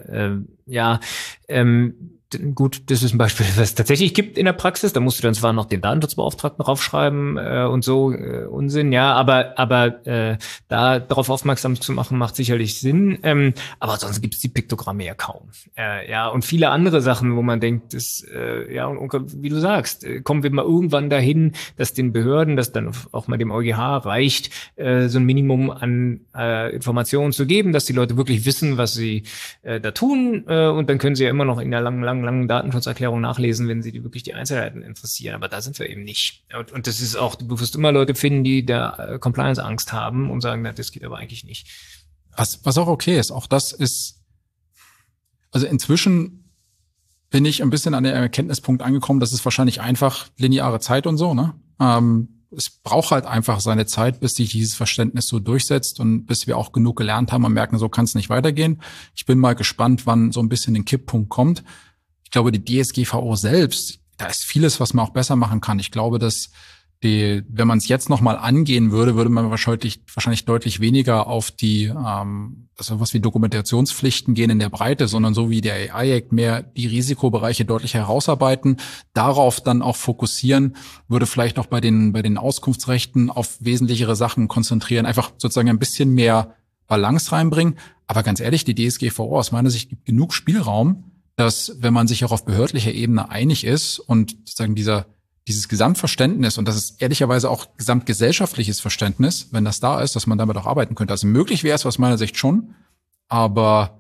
gut, das ist ein Beispiel, was es tatsächlich gibt in der Praxis. Da musst du dann zwar noch den Datenschutzbeauftragten draufschreiben und so, Unsinn, ja, aber da darauf aufmerksam zu machen, macht sicherlich Sinn. Aber sonst gibt es die Piktogramme ja kaum. Und viele andere Sachen, wo man denkt, das, und wie du sagst, kommen wir mal irgendwann dahin, dass den Behörden, dass dann auch mal dem EuGH reicht, so ein Minimum an Informationen zu geben, dass die Leute wirklich wissen, was sie da tun, und dann können sie ja immer noch in der langen Datenschutzerklärung nachlesen, wenn sie wirklich die Einzelheiten interessieren. Aber da sind wir eben nicht. Und das ist auch, du wirst immer Leute finden, die da Compliance-Angst haben und sagen, na, das geht aber eigentlich nicht. Was auch okay ist. Auch das ist, also inzwischen bin ich ein bisschen an den Erkenntnispunkt angekommen, dass es wahrscheinlich einfach lineare Zeit und so, ne? Es braucht halt einfach seine Zeit, bis sich dieses Verständnis so durchsetzt und bis wir auch genug gelernt haben und merken, so kann es nicht weitergehen. Ich bin mal gespannt, wann so ein bisschen den Kipppunkt kommt. Ich glaube, die DSGVO selbst, da ist vieles, was man auch besser machen kann. Ich glaube, dass wenn man es jetzt nochmal angehen würde, würde man wahrscheinlich deutlich weniger auf die was wie Dokumentationspflichten gehen in der Breite, sondern so wie der AI-Act mehr die Risikobereiche deutlich herausarbeiten, darauf dann auch fokussieren, würde vielleicht auch bei den Auskunftsrechten auf wesentlichere Sachen konzentrieren, einfach sozusagen ein bisschen mehr Balance reinbringen. Aber ganz ehrlich, die DSGVO aus meiner Sicht gibt genug Spielraum, dass, wenn man sich auch auf behördlicher Ebene einig ist und sozusagen dieses Gesamtverständnis, und das ist ehrlicherweise auch gesamtgesellschaftliches Verständnis, wenn das da ist, dass man damit auch arbeiten könnte. Also möglich wäre es aus meiner Sicht schon, aber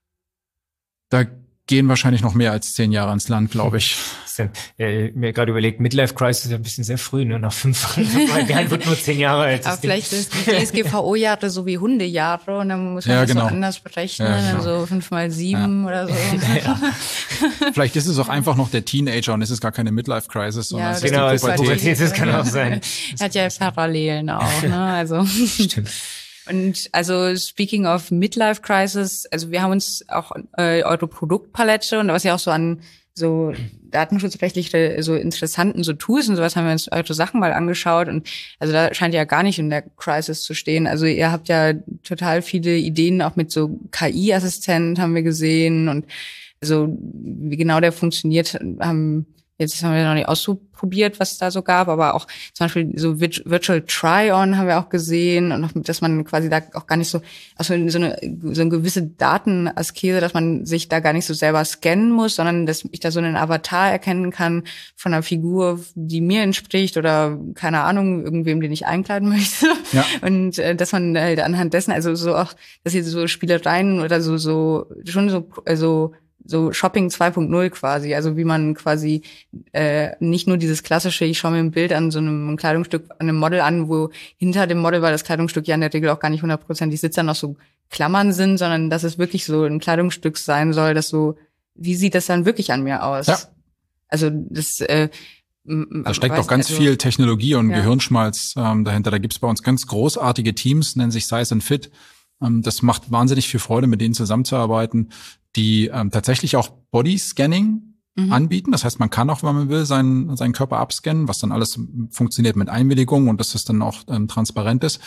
da gehen wahrscheinlich noch mehr als 10 Jahre ins Land, glaube ich. Mir gerade überlegt, Midlife Crisis ist ein bisschen sehr früh, ne? Nach 5 Jahren. Der wird nur 10 Jahre alt. Aber vielleicht ist die DSGVO-Jahre so wie Hundejahre und dann muss man das so anders berechnen, dann so 5 mal 7 oder so. Vielleicht ist es auch einfach noch der Teenager und es ist gar keine Midlife Crisis, sondern es ist genau, die Pubertät. Das kann auch sein. Hat ja Parallelen auch, ne? Also. Stimmt. Und also speaking of Midlife Crisis, also wir haben uns auch eure Produktpalette und was ja auch so an so datenschutzrechtlich so interessanten so Tools und sowas haben wir uns eure Sachen mal angeschaut und also da scheint ja gar nicht in der Crisis zu stehen. Also ihr habt ja total viele Ideen auch mit so KI-Assistent haben wir gesehen und also wie genau der funktioniert, jetzt haben wir noch nicht ausprobiert, was es da so gab, aber auch zum Beispiel so Virtual Try-On haben wir auch gesehen und auch, dass man quasi da auch gar nicht so, also so eine gewisse Datenaskese, dass man sich da gar nicht so selber scannen muss, sondern dass ich da so einen Avatar erkennen kann von einer Figur, die mir entspricht oder keine Ahnung, irgendwem, den ich einkleiden möchte. Ja. Und dass man halt anhand dessen, also so auch, dass hier so Spielereien oder so Shopping 2.0 quasi, also wie man quasi nicht nur dieses klassische, ich schaue mir ein Bild an so einem Kleidungsstück, an einem Model an, wo hinter dem Model, weil das Kleidungsstück ja in der Regel auch gar nicht 100% sitzt, dann noch so Klammern sind, sondern dass es wirklich so ein Kleidungsstück sein soll, das so, wie sieht das dann wirklich an mir aus? Ja. Also das da steckt auch ganz viel Technologie und Gehirnschmalz dahinter. Da gibt's bei uns ganz großartige Teams, nennen sich Size and Fit. Das macht wahnsinnig viel Freude, mit denen zusammenzuarbeiten, die tatsächlich auch Body-Scanning anbieten. Das heißt, man kann auch, wenn man will, seinen Körper abscannen, was dann alles funktioniert mit Einwilligung und dass das dann auch transparent ist.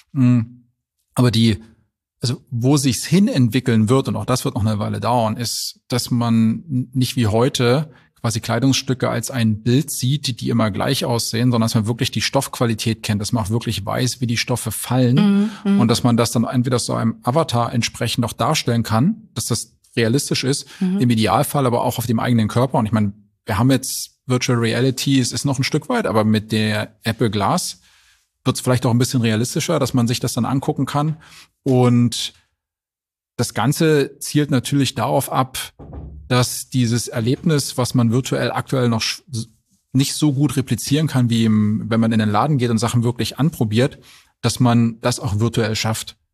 Aber also wo sich's hin entwickeln wird, und auch das wird noch eine Weile dauern, ist, dass man nicht wie heute quasi Kleidungsstücke als ein Bild sieht, die immer gleich aussehen, sondern dass man wirklich die Stoffqualität kennt, dass man auch wirklich weiß, wie die Stoffe fallen und dass man das dann entweder so einem Avatar entsprechend auch darstellen kann, dass das realistisch ist, im Idealfall aber auch auf dem eigenen Körper. Und ich meine, wir haben jetzt Virtual Reality, es ist noch ein Stück weit, aber mit der Apple Glass wird es vielleicht auch ein bisschen realistischer, dass man sich das dann angucken kann. Und das Ganze zielt natürlich darauf ab, dass dieses Erlebnis, was man virtuell aktuell noch nicht so gut replizieren kann, wie wenn man in den Laden geht und Sachen wirklich anprobiert, dass man das auch virtuell schafft.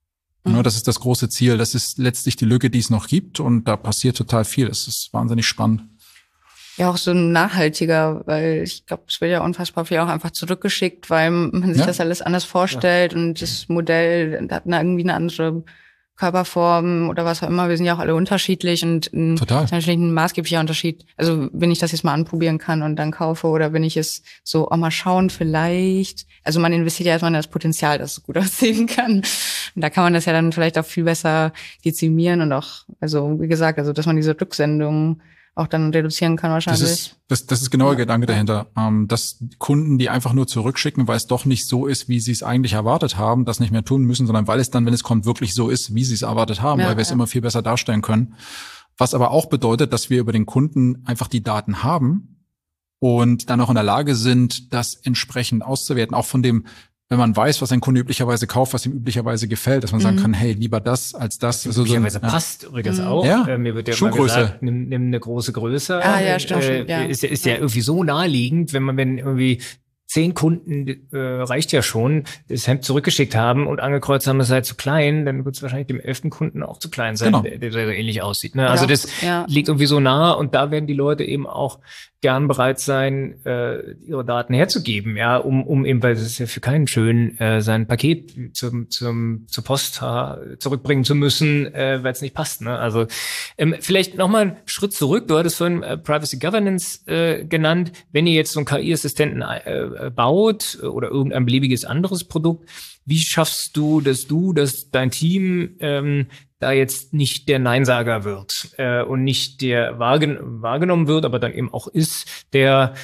Ja, das ist das große Ziel. Das ist letztlich die Lücke, die es noch gibt. Und da passiert total viel. Es ist wahnsinnig spannend. Ja, auch so nachhaltiger, weil ich glaube, es wird ja unfassbar viel auch einfach zurückgeschickt, weil man sich das alles anders vorstellt und das Modell hat irgendwie eine andere Körperform oder was auch immer. Wir sind ja auch alle unterschiedlich und Total. Das ist natürlich ein maßgeblicher Unterschied. Also wenn ich das jetzt mal anprobieren kann und dann kaufe oder wenn ich es so auch mal schauen vielleicht. Also man investiert ja erstmal in das Potenzial, dass es gut aussehen kann. Und da kann man das ja dann vielleicht auch viel besser dezimieren und auch, also wie gesagt, also dass man diese Rücksendungen auch dann reduzieren kann wahrscheinlich. Das ist genau der Gedanke dahinter. Dass Kunden, die einfach nur zurückschicken, weil es doch nicht so ist, wie sie es eigentlich erwartet haben, das nicht mehr tun müssen, sondern weil es dann, wenn es kommt, wirklich so ist, wie sie es erwartet haben, weil wir es immer viel besser darstellen können. Was aber auch bedeutet, dass wir über den Kunden einfach die Daten haben und dann auch in der Lage sind, das entsprechend auszuwerten. Auch von dem, wenn man weiß, was ein Kunde üblicherweise kauft, was ihm üblicherweise gefällt, dass man sagen kann, hey, lieber das als das. Also üblicherweise passt übrigens auch. Ja. Mir wird ja Schuhgröße. mal gesagt, nimm eine große Größe. Ja, stimmt. Ist ja irgendwie so naheliegend, wenn irgendwie 10 Kunden reicht ja schon, das Hemd zurückgeschickt haben und angekreuzt haben, es sei zu klein, dann wird es wahrscheinlich dem 11. Kunden auch zu klein sein, genau. der so ähnlich aussieht. Ne? Also das liegt irgendwie so nah und da werden die Leute eben auch gern bereit sein, ihre Daten herzugeben, ja, um eben, weil es ist ja für keinen schön, sein Paket zur Post zurückbringen zu müssen, weil es nicht passt. Ne? Also vielleicht nochmal einen Schritt zurück. Du hattest vorhin Privacy Governance genannt. Wenn ihr jetzt so einen KI-Assistenten baut oder irgendein beliebiges anderes Produkt, wie schaffst du, dass dein Team da jetzt nicht der Neinsager wird und nicht der wahrgenommen wird, aber dann eben auch ist, der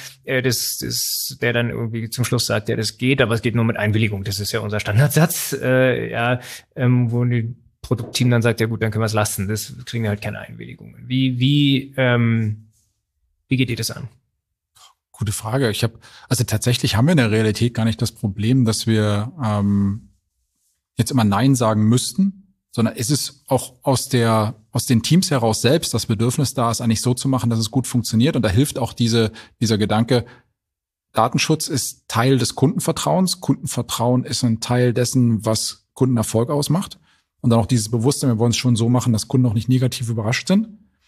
dann irgendwie zum Schluss sagt, ja, das geht, aber es geht nur mit Einwilligung. Das ist ja unser Standardsatz, wo die Produktteam dann sagt, ja gut, dann können wir es lassen. Das kriegen wir halt keine Einwilligungen. Wie geht ihr das an? Gute Frage. Also tatsächlich haben wir in der Realität gar nicht das Problem, dass wir jetzt immer Nein sagen müssten, sondern es ist auch aus den Teams heraus selbst das Bedürfnis da, es eigentlich so zu machen, dass es gut funktioniert. Und da hilft auch dieser Gedanke, Datenschutz ist Teil des Kundenvertrauens. Kundenvertrauen ist ein Teil dessen, was Kundenerfolg ausmacht. Und dann auch dieses Bewusstsein, wir wollen es schon so machen, dass Kunden auch nicht negativ überrascht sind.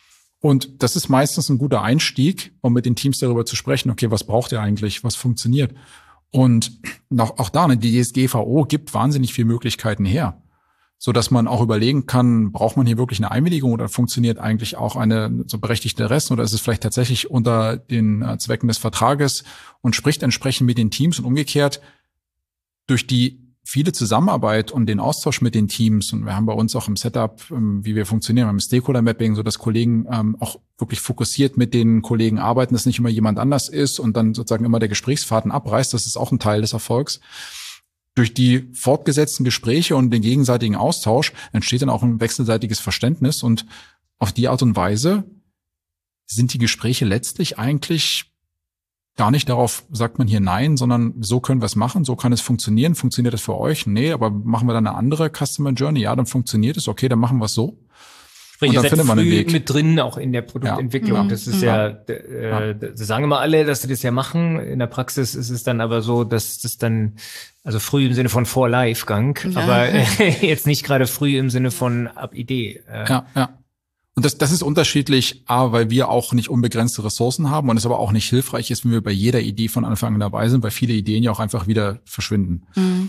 Und das ist meistens ein guter Einstieg, um mit den Teams darüber zu sprechen, okay, was braucht ihr eigentlich, was funktioniert? Und auch da, die DSGVO gibt wahnsinnig viele Möglichkeiten her, so dass man auch überlegen kann, braucht man hier wirklich eine Einwilligung oder funktioniert eigentlich auch eine so berechtigte Rest oder ist es vielleicht tatsächlich unter den Zwecken des Vertrages und spricht entsprechend mit den Teams und umgekehrt durch die viele Zusammenarbeit und den Austausch mit den Teams, und wir haben bei uns auch im Setup, wie wir funktionieren, beim Stakeholder-Mapping, so dass Kollegen auch wirklich fokussiert mit den Kollegen arbeiten, dass nicht immer jemand anders ist und dann sozusagen immer der Gesprächsfaden abreißt. Das ist auch ein Teil des Erfolgs. Durch die fortgesetzten Gespräche und den gegenseitigen Austausch entsteht dann auch ein wechselseitiges Verständnis, und auf die Art und Weise sind die Gespräche letztlich eigentlich gar nicht darauf, sagt man hier nein, sondern so können wir es machen, so kann es funktionieren. Funktioniert das für euch? Nee, aber machen wir dann eine andere Customer Journey? Ja, dann funktioniert es. Okay, dann machen wir es so. Sprich, und dann ihr seid findet man einen Weg. mit drin, auch in der Produktentwicklung. Ja. Das ist das sagen immer alle, dass sie das ja machen. In der Praxis ist es dann aber so, dass das dann, also früh im Sinne von vor Live-Gang, aber jetzt nicht gerade früh im Sinne von ab Idee. Ja. Und das ist unterschiedlich, weil wir auch nicht unbegrenzte Ressourcen haben und es aber auch nicht hilfreich ist, wenn wir bei jeder Idee von Anfang an dabei sind, weil viele Ideen ja auch einfach wieder verschwinden.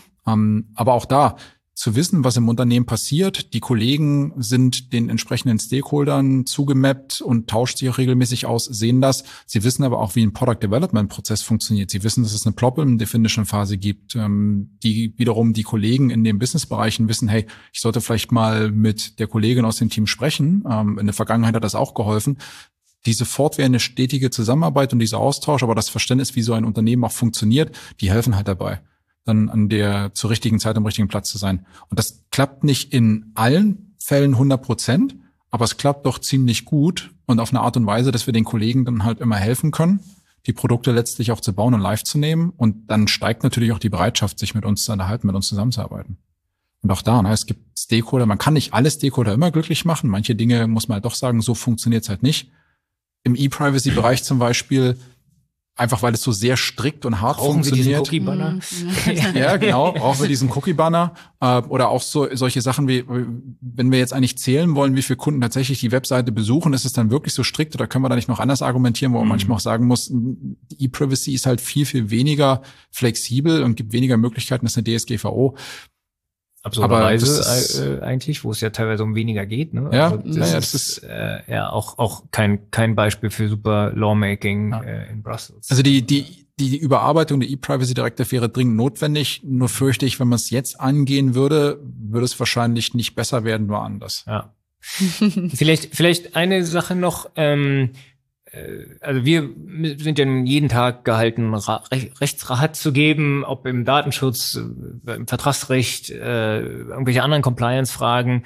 Aber auch da, zu wissen, was im Unternehmen passiert, die Kollegen sind den entsprechenden Stakeholdern zugemappt und tauscht sich auch regelmäßig aus, sehen das. Sie wissen aber auch, wie ein Product Development Prozess funktioniert. Sie wissen, dass es eine Problem Definition Phase gibt, die wiederum die Kollegen in den Businessbereichen wissen, hey, ich sollte vielleicht mal mit der Kollegin aus dem Team sprechen. In der Vergangenheit hat das auch geholfen. Diese fortwährende stetige Zusammenarbeit und dieser Austausch, aber das Verständnis, wie so ein Unternehmen auch funktioniert, die helfen halt dabei, dann zur richtigen Zeit am richtigen Platz zu sein. Und das klappt nicht in allen Fällen 100%, aber es klappt doch ziemlich gut und auf eine Art und Weise, dass wir den Kollegen dann halt immer helfen können, die Produkte letztlich auch zu bauen und live zu nehmen. Und dann steigt natürlich auch die Bereitschaft, sich mit uns zu unterhalten, mit uns zusammenzuarbeiten. Und auch da, es gibt Stakeholder, man kann nicht alle Stakeholder immer glücklich machen. Manche Dinge muss man halt doch sagen, so funktioniert es halt nicht. Im E-Privacy-Bereich zum Beispiel einfach weil es so sehr strikt und hart Brauchen wir funktioniert. diesen Cookie-Banner? Ja, genau, brauchen wir diesen Cookie-Banner. Oder auch solche Sachen wie, wenn wir jetzt eigentlich zählen wollen, wie viele Kunden tatsächlich die Webseite besuchen, ist es dann wirklich so strikt oder können wir da nicht noch anders argumentieren, wo man manchmal auch sagen muss, die E-Privacy ist halt viel, viel weniger flexibel und gibt weniger Möglichkeiten als eine DSGVO. Absurderweise eigentlich, wo es ja teilweise um weniger geht. Ne? Ja, also das ist ja auch kein Beispiel für super Lawmaking in Brussels. Also die Überarbeitung der E-Privacy-Direktive wäre dringend notwendig. Nur fürchte ich, wenn man es jetzt angehen würde, würde es wahrscheinlich nicht besser werden, nur anders. Ja. Vielleicht eine Sache noch. Also wir sind ja jeden Tag gehalten, Rechtsrat zu geben, ob im Datenschutz, im Vertragsrecht, irgendwelche anderen Compliance-Fragen.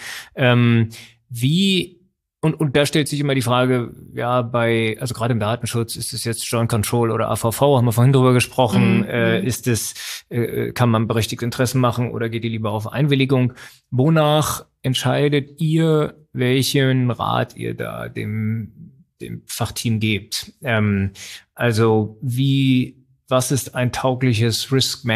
Und da stellt sich immer die Frage, ja, also gerade im Datenschutz, ist es jetzt Joint Control oder AVV, haben wir vorhin drüber gesprochen, kann man berechtigte Interessen machen oder geht die lieber auf Einwilligung? Wonach entscheidet ihr, welchen Rat ihr da dem Fachteam gebt? Also was ist ein taugliches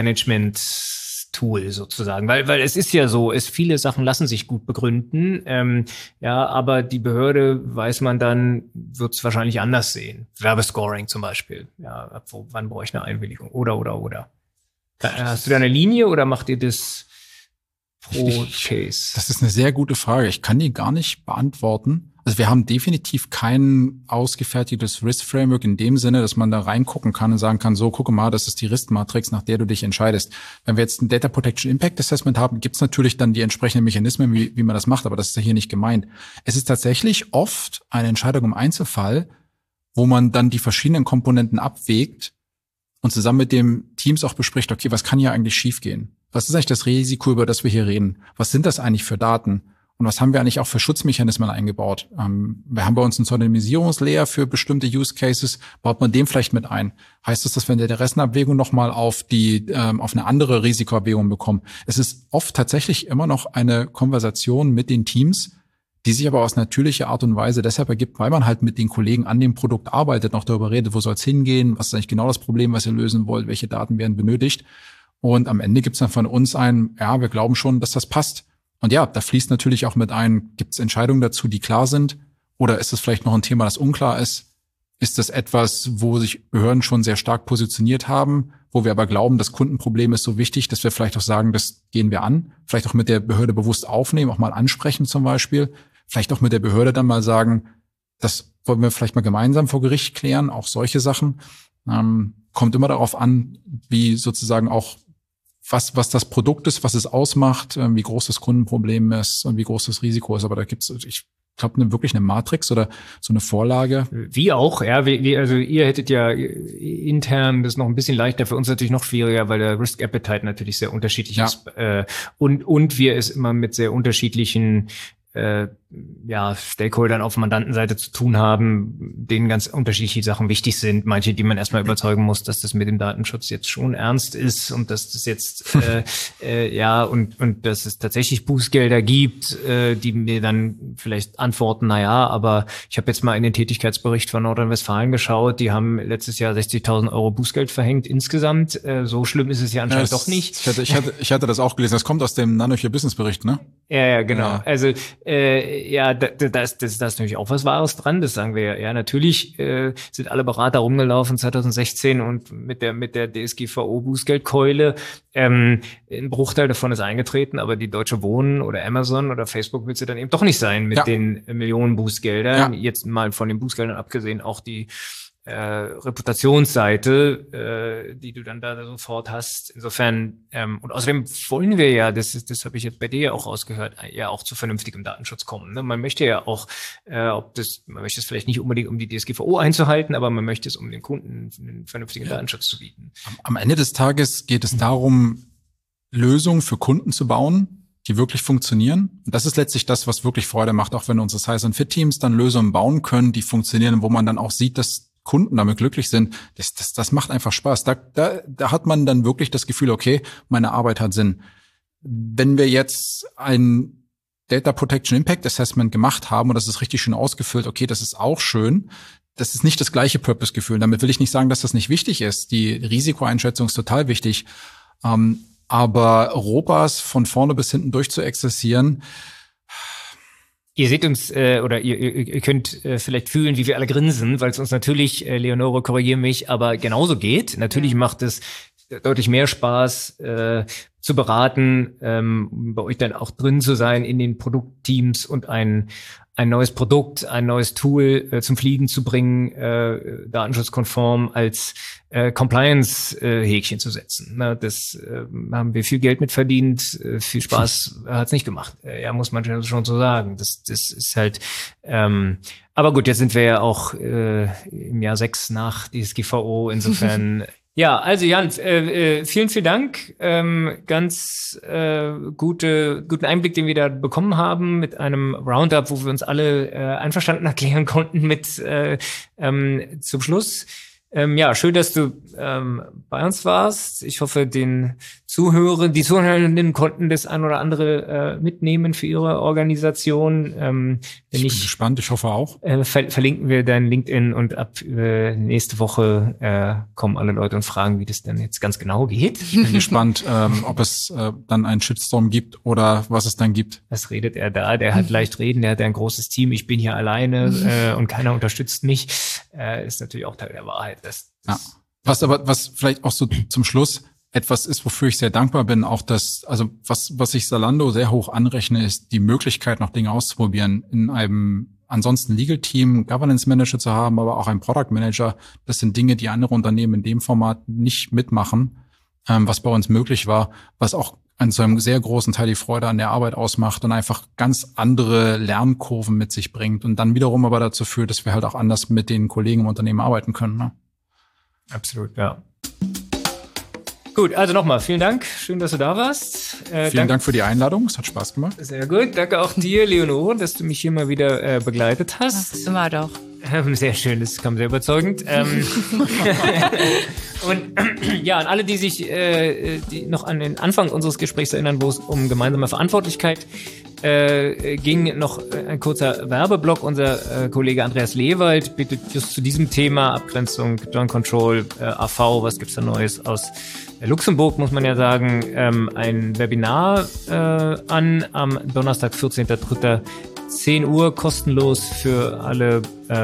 Risk-Management-Tool sozusagen? Weil es ist ja so, viele Sachen lassen sich gut begründen, aber die Behörde, weiß man dann, wird es wahrscheinlich anders sehen. Werbescoring zum Beispiel. Ja, wann brauche ich eine Einwilligung? Oder. Hast du da eine Linie oder macht ihr das pro Case? Das ist eine sehr gute Frage. Ich kann die gar nicht beantworten. Also wir haben definitiv kein ausgefertigtes Risk-Framework in dem Sinne, dass man da reingucken kann und sagen kann, so, gucke mal, das ist die Risk-Matrix, nach der du dich entscheidest. Wenn wir jetzt ein Data Protection Impact Assessment haben, gibt es natürlich dann die entsprechenden Mechanismen, wie man das macht, aber das ist ja hier nicht gemeint. Es ist tatsächlich oft eine Entscheidung im Einzelfall, wo man dann die verschiedenen Komponenten abwägt und zusammen mit dem Teams auch bespricht, okay, was kann hier eigentlich schiefgehen? Was ist eigentlich das Risiko, über das wir hier reden? Was sind das eigentlich für Daten? Und was haben wir eigentlich auch für Schutzmechanismen eingebaut? Wir haben bei uns einen Pseudonymisierungslayer für bestimmte Use Cases. Baut man den vielleicht mit ein? Heißt das, dass wir in der Interessenabwägung nochmal auf eine andere Risikoabwägung bekommen? Es ist oft tatsächlich immer noch eine Konversation mit den Teams, die sich aber aus natürlicher Art und Weise deshalb ergibt, weil man halt mit den Kollegen an dem Produkt arbeitet, noch darüber redet, wo soll es hingehen, was ist eigentlich genau das Problem, was ihr lösen wollt, welche Daten werden benötigt. Und am Ende gibt's dann von uns wir glauben schon, dass das passt. Und ja, da fließt natürlich auch mit ein, gibt es Entscheidungen dazu, die klar sind? Oder ist es vielleicht noch ein Thema, das unklar ist? Ist das etwas, wo sich Behörden schon sehr stark positioniert haben, wo wir aber glauben, das Kundenproblem ist so wichtig, dass wir vielleicht auch sagen, das gehen wir an? Vielleicht auch mit der Behörde bewusst aufnehmen, auch mal ansprechen zum Beispiel. Vielleicht auch mit der Behörde dann mal sagen, das wollen wir vielleicht mal gemeinsam vor Gericht klären, auch solche Sachen. Kommt immer darauf an, wie sozusagen auch was das Produkt ist, was es ausmacht, wie groß das Kundenproblem ist und wie groß das Risiko ist. Aber da gibt's, ich glaube, wirklich eine Matrix oder so eine Vorlage. Wie auch, ja. Also ihr hättet ja intern das noch ein bisschen leichter, für uns natürlich noch schwieriger, weil der Risk Appetite natürlich sehr unterschiedlich ist. Und wir es immer mit sehr unterschiedlichen Stakeholdern auf Mandantenseite zu tun haben, denen ganz unterschiedliche Sachen wichtig sind. Manche, die man erstmal überzeugen muss, dass das mit dem Datenschutz jetzt schon ernst ist und dass das jetzt und dass es tatsächlich Bußgelder gibt, die mir dann vielleicht antworten, aber ich habe jetzt mal in den Tätigkeitsbericht von Nordrhein-Westfalen geschaut, die haben letztes Jahr 60.000 € Bußgeld verhängt insgesamt. So schlimm ist es ja anscheinend doch nicht. Ich hatte das auch gelesen. Das kommt aus dem Nanochip Business Bericht, ne? Ja, genau. Ja. Also da ist natürlich auch was Wahres dran. Das sagen wir ja. Natürlich sind alle Berater rumgelaufen 2016 und mit der DSGVO Bußgeldkeule. Ein Bruchteil davon ist eingetreten, aber die Deutsche Wohnen oder Amazon oder Facebook will sie dann eben doch nicht sein mit den Millionen Bußgeldern. Ja. Jetzt mal von den Bußgeldern abgesehen, auch die Reputationsseite, die du dann da sofort hast. Insofern, und außerdem wollen wir ja, das habe ich jetzt bei dir ja auch rausgehört, ja auch zu vernünftigem Datenschutz kommen. Ne? Man möchte ja auch, man möchte es vielleicht nicht unbedingt, um die DSGVO einzuhalten, aber man möchte es, um den Kunden einen vernünftigen Datenschutz zu bieten. Am Ende des Tages geht es darum, Lösungen für Kunden zu bauen, die wirklich funktionieren. Und das ist letztlich das, was wirklich Freude macht, auch wenn unsere Size- und Fit-Teams dann Lösungen bauen können, die funktionieren, wo man dann auch sieht, dass Kunden damit glücklich sind, das macht einfach Spaß. Da hat man dann wirklich das Gefühl, okay, meine Arbeit hat Sinn. Wenn wir jetzt ein Data Protection Impact Assessment gemacht haben und das ist richtig schön ausgefüllt, okay, das ist auch schön, das ist nicht das gleiche Purpose-Gefühl. Damit will ich nicht sagen, dass das nicht wichtig ist. Die Risikoeinschätzung ist total wichtig. Aber ROPAs von vorne bis hinten durchzuexerzieren. Ihr seht uns, oder ihr könnt vielleicht fühlen, wie wir alle grinsen, weil es uns natürlich, Leonore, korrigiere mich, aber genauso geht. Natürlich macht es deutlich mehr Spaß, zu beraten, bei euch dann auch drin zu sein in den Produktteams und ein neues Produkt, ein neues Tool zum Fliegen zu bringen, datenschutzkonform als Compliance-Häkchen zu setzen. Na, das haben wir viel Geld mit verdient, viel Spaß hat's nicht gemacht. Ja, muss man schon so sagen. Das ist halt, aber gut, jetzt sind wir ja auch im Jahr 6 nach DSGVO, insofern. Ja, also Jan, vielen Dank. Ganz guten Einblick, den wir da bekommen haben mit einem Roundup, wo wir uns alle einverstanden erklären konnten mit zum Schluss. Ja, schön, dass du bei uns warst. Ich hoffe, die Zuhörerinnen konnten das ein oder andere mitnehmen für ihre Organisation. Ich bin gespannt, ich hoffe auch. Verlinken wir dein LinkedIn und ab nächste Woche kommen alle Leute und fragen, wie das denn jetzt ganz genau geht. Ich bin gespannt, ob es dann einen Shitstorm gibt oder was es dann gibt. Was redet er da? Der hat leicht reden, der hat ein großes Team, ich bin hier alleine und keiner unterstützt mich. Ist natürlich auch Teil der Wahrheit. Ja. Was vielleicht auch so zum Schluss etwas ist, wofür ich sehr dankbar bin, auch was ich Zalando sehr hoch anrechne, ist die Möglichkeit, noch Dinge auszuprobieren, in einem ansonsten Legal Team, Governance Manager zu haben, aber auch einen Product Manager. Das sind Dinge, die andere Unternehmen in dem Format nicht mitmachen, was bei uns möglich war, was auch an so einem sehr großen Teil die Freude an der Arbeit ausmacht und einfach ganz andere Lernkurven mit sich bringt und dann wiederum aber dazu führt, dass wir halt auch anders mit den Kollegen im Unternehmen arbeiten können. Ne? Absolut, ja. Gut, also nochmal, vielen Dank. Schön, dass du da warst. Vielen Dank für die Einladung. Es hat Spaß gemacht. Sehr gut. Danke auch dir, Leonore, dass du mich hier mal wieder begleitet hast. Das war doch. Sehr schön, das kam sehr überzeugend. Und ja, an alle, die sich die noch an den Anfang unseres Gesprächs erinnern, wo es um gemeinsame Verantwortlichkeit ging, noch ein kurzer Werbeblock. Unser Kollege Andreas Lewald bittet just zu diesem Thema Abgrenzung, Joint Control, AV, was gibt's da Neues aus Luxemburg, muss man ja sagen, ein Webinar an am Donnerstag, 14.03. 10 Uhr, kostenlos für alle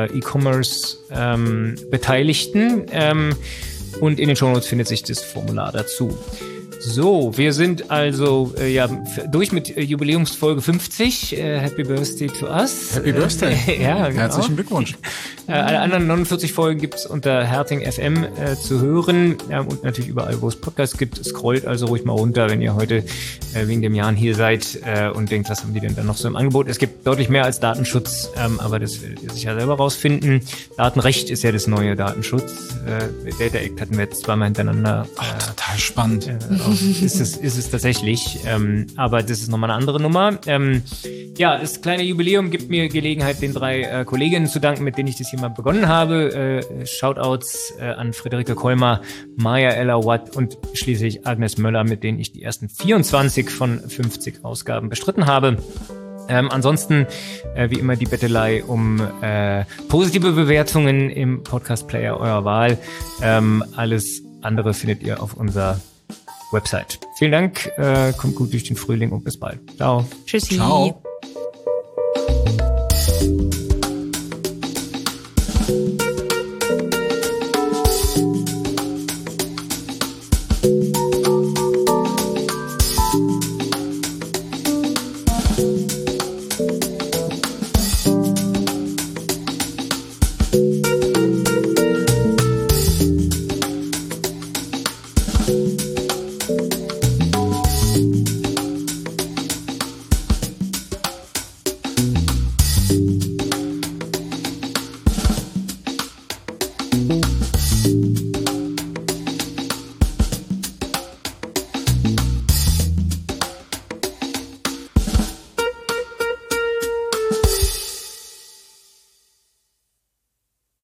E-Commerce-Beteiligten. Und in den Shownotes findet sich das Formular dazu. So, wir sind also durch mit Jubiläumsfolge 50. Happy Birthday to us. Happy Birthday. Ja, genau. Herzlichen Glückwunsch. Alle anderen 49 Folgen gibt's unter Herting FM zu hören und natürlich überall, wo es Podcasts gibt. Scrollt also ruhig mal runter, wenn ihr heute wegen dem Jahren hier seid und denkt, was haben die denn dann noch so im Angebot? Es gibt deutlich mehr als Datenschutz, aber das werdet ihr sicher selber rausfinden. Datenrecht ist ja das neue Datenschutz. Data Act hatten wir jetzt zweimal hintereinander. Total spannend. Ist es tatsächlich, aber das ist nochmal eine andere Nummer. Das kleine Jubiläum gibt mir Gelegenheit, den 3 Kolleginnen zu danken, mit denen ich das hier mal begonnen habe. Shoutouts an Friederike Kolmer, Maya Ella-Watt und schließlich Agnes Möller, mit denen ich die ersten 24 von 50 Ausgaben bestritten habe. Ansonsten, wie immer, die Bettelei um positive Bewertungen im Podcast-Player eurer Wahl. Alles andere findet ihr auf unserer Website. Vielen Dank, kommt gut durch den Frühling und bis bald. Ciao. Tschüssi. Ciao.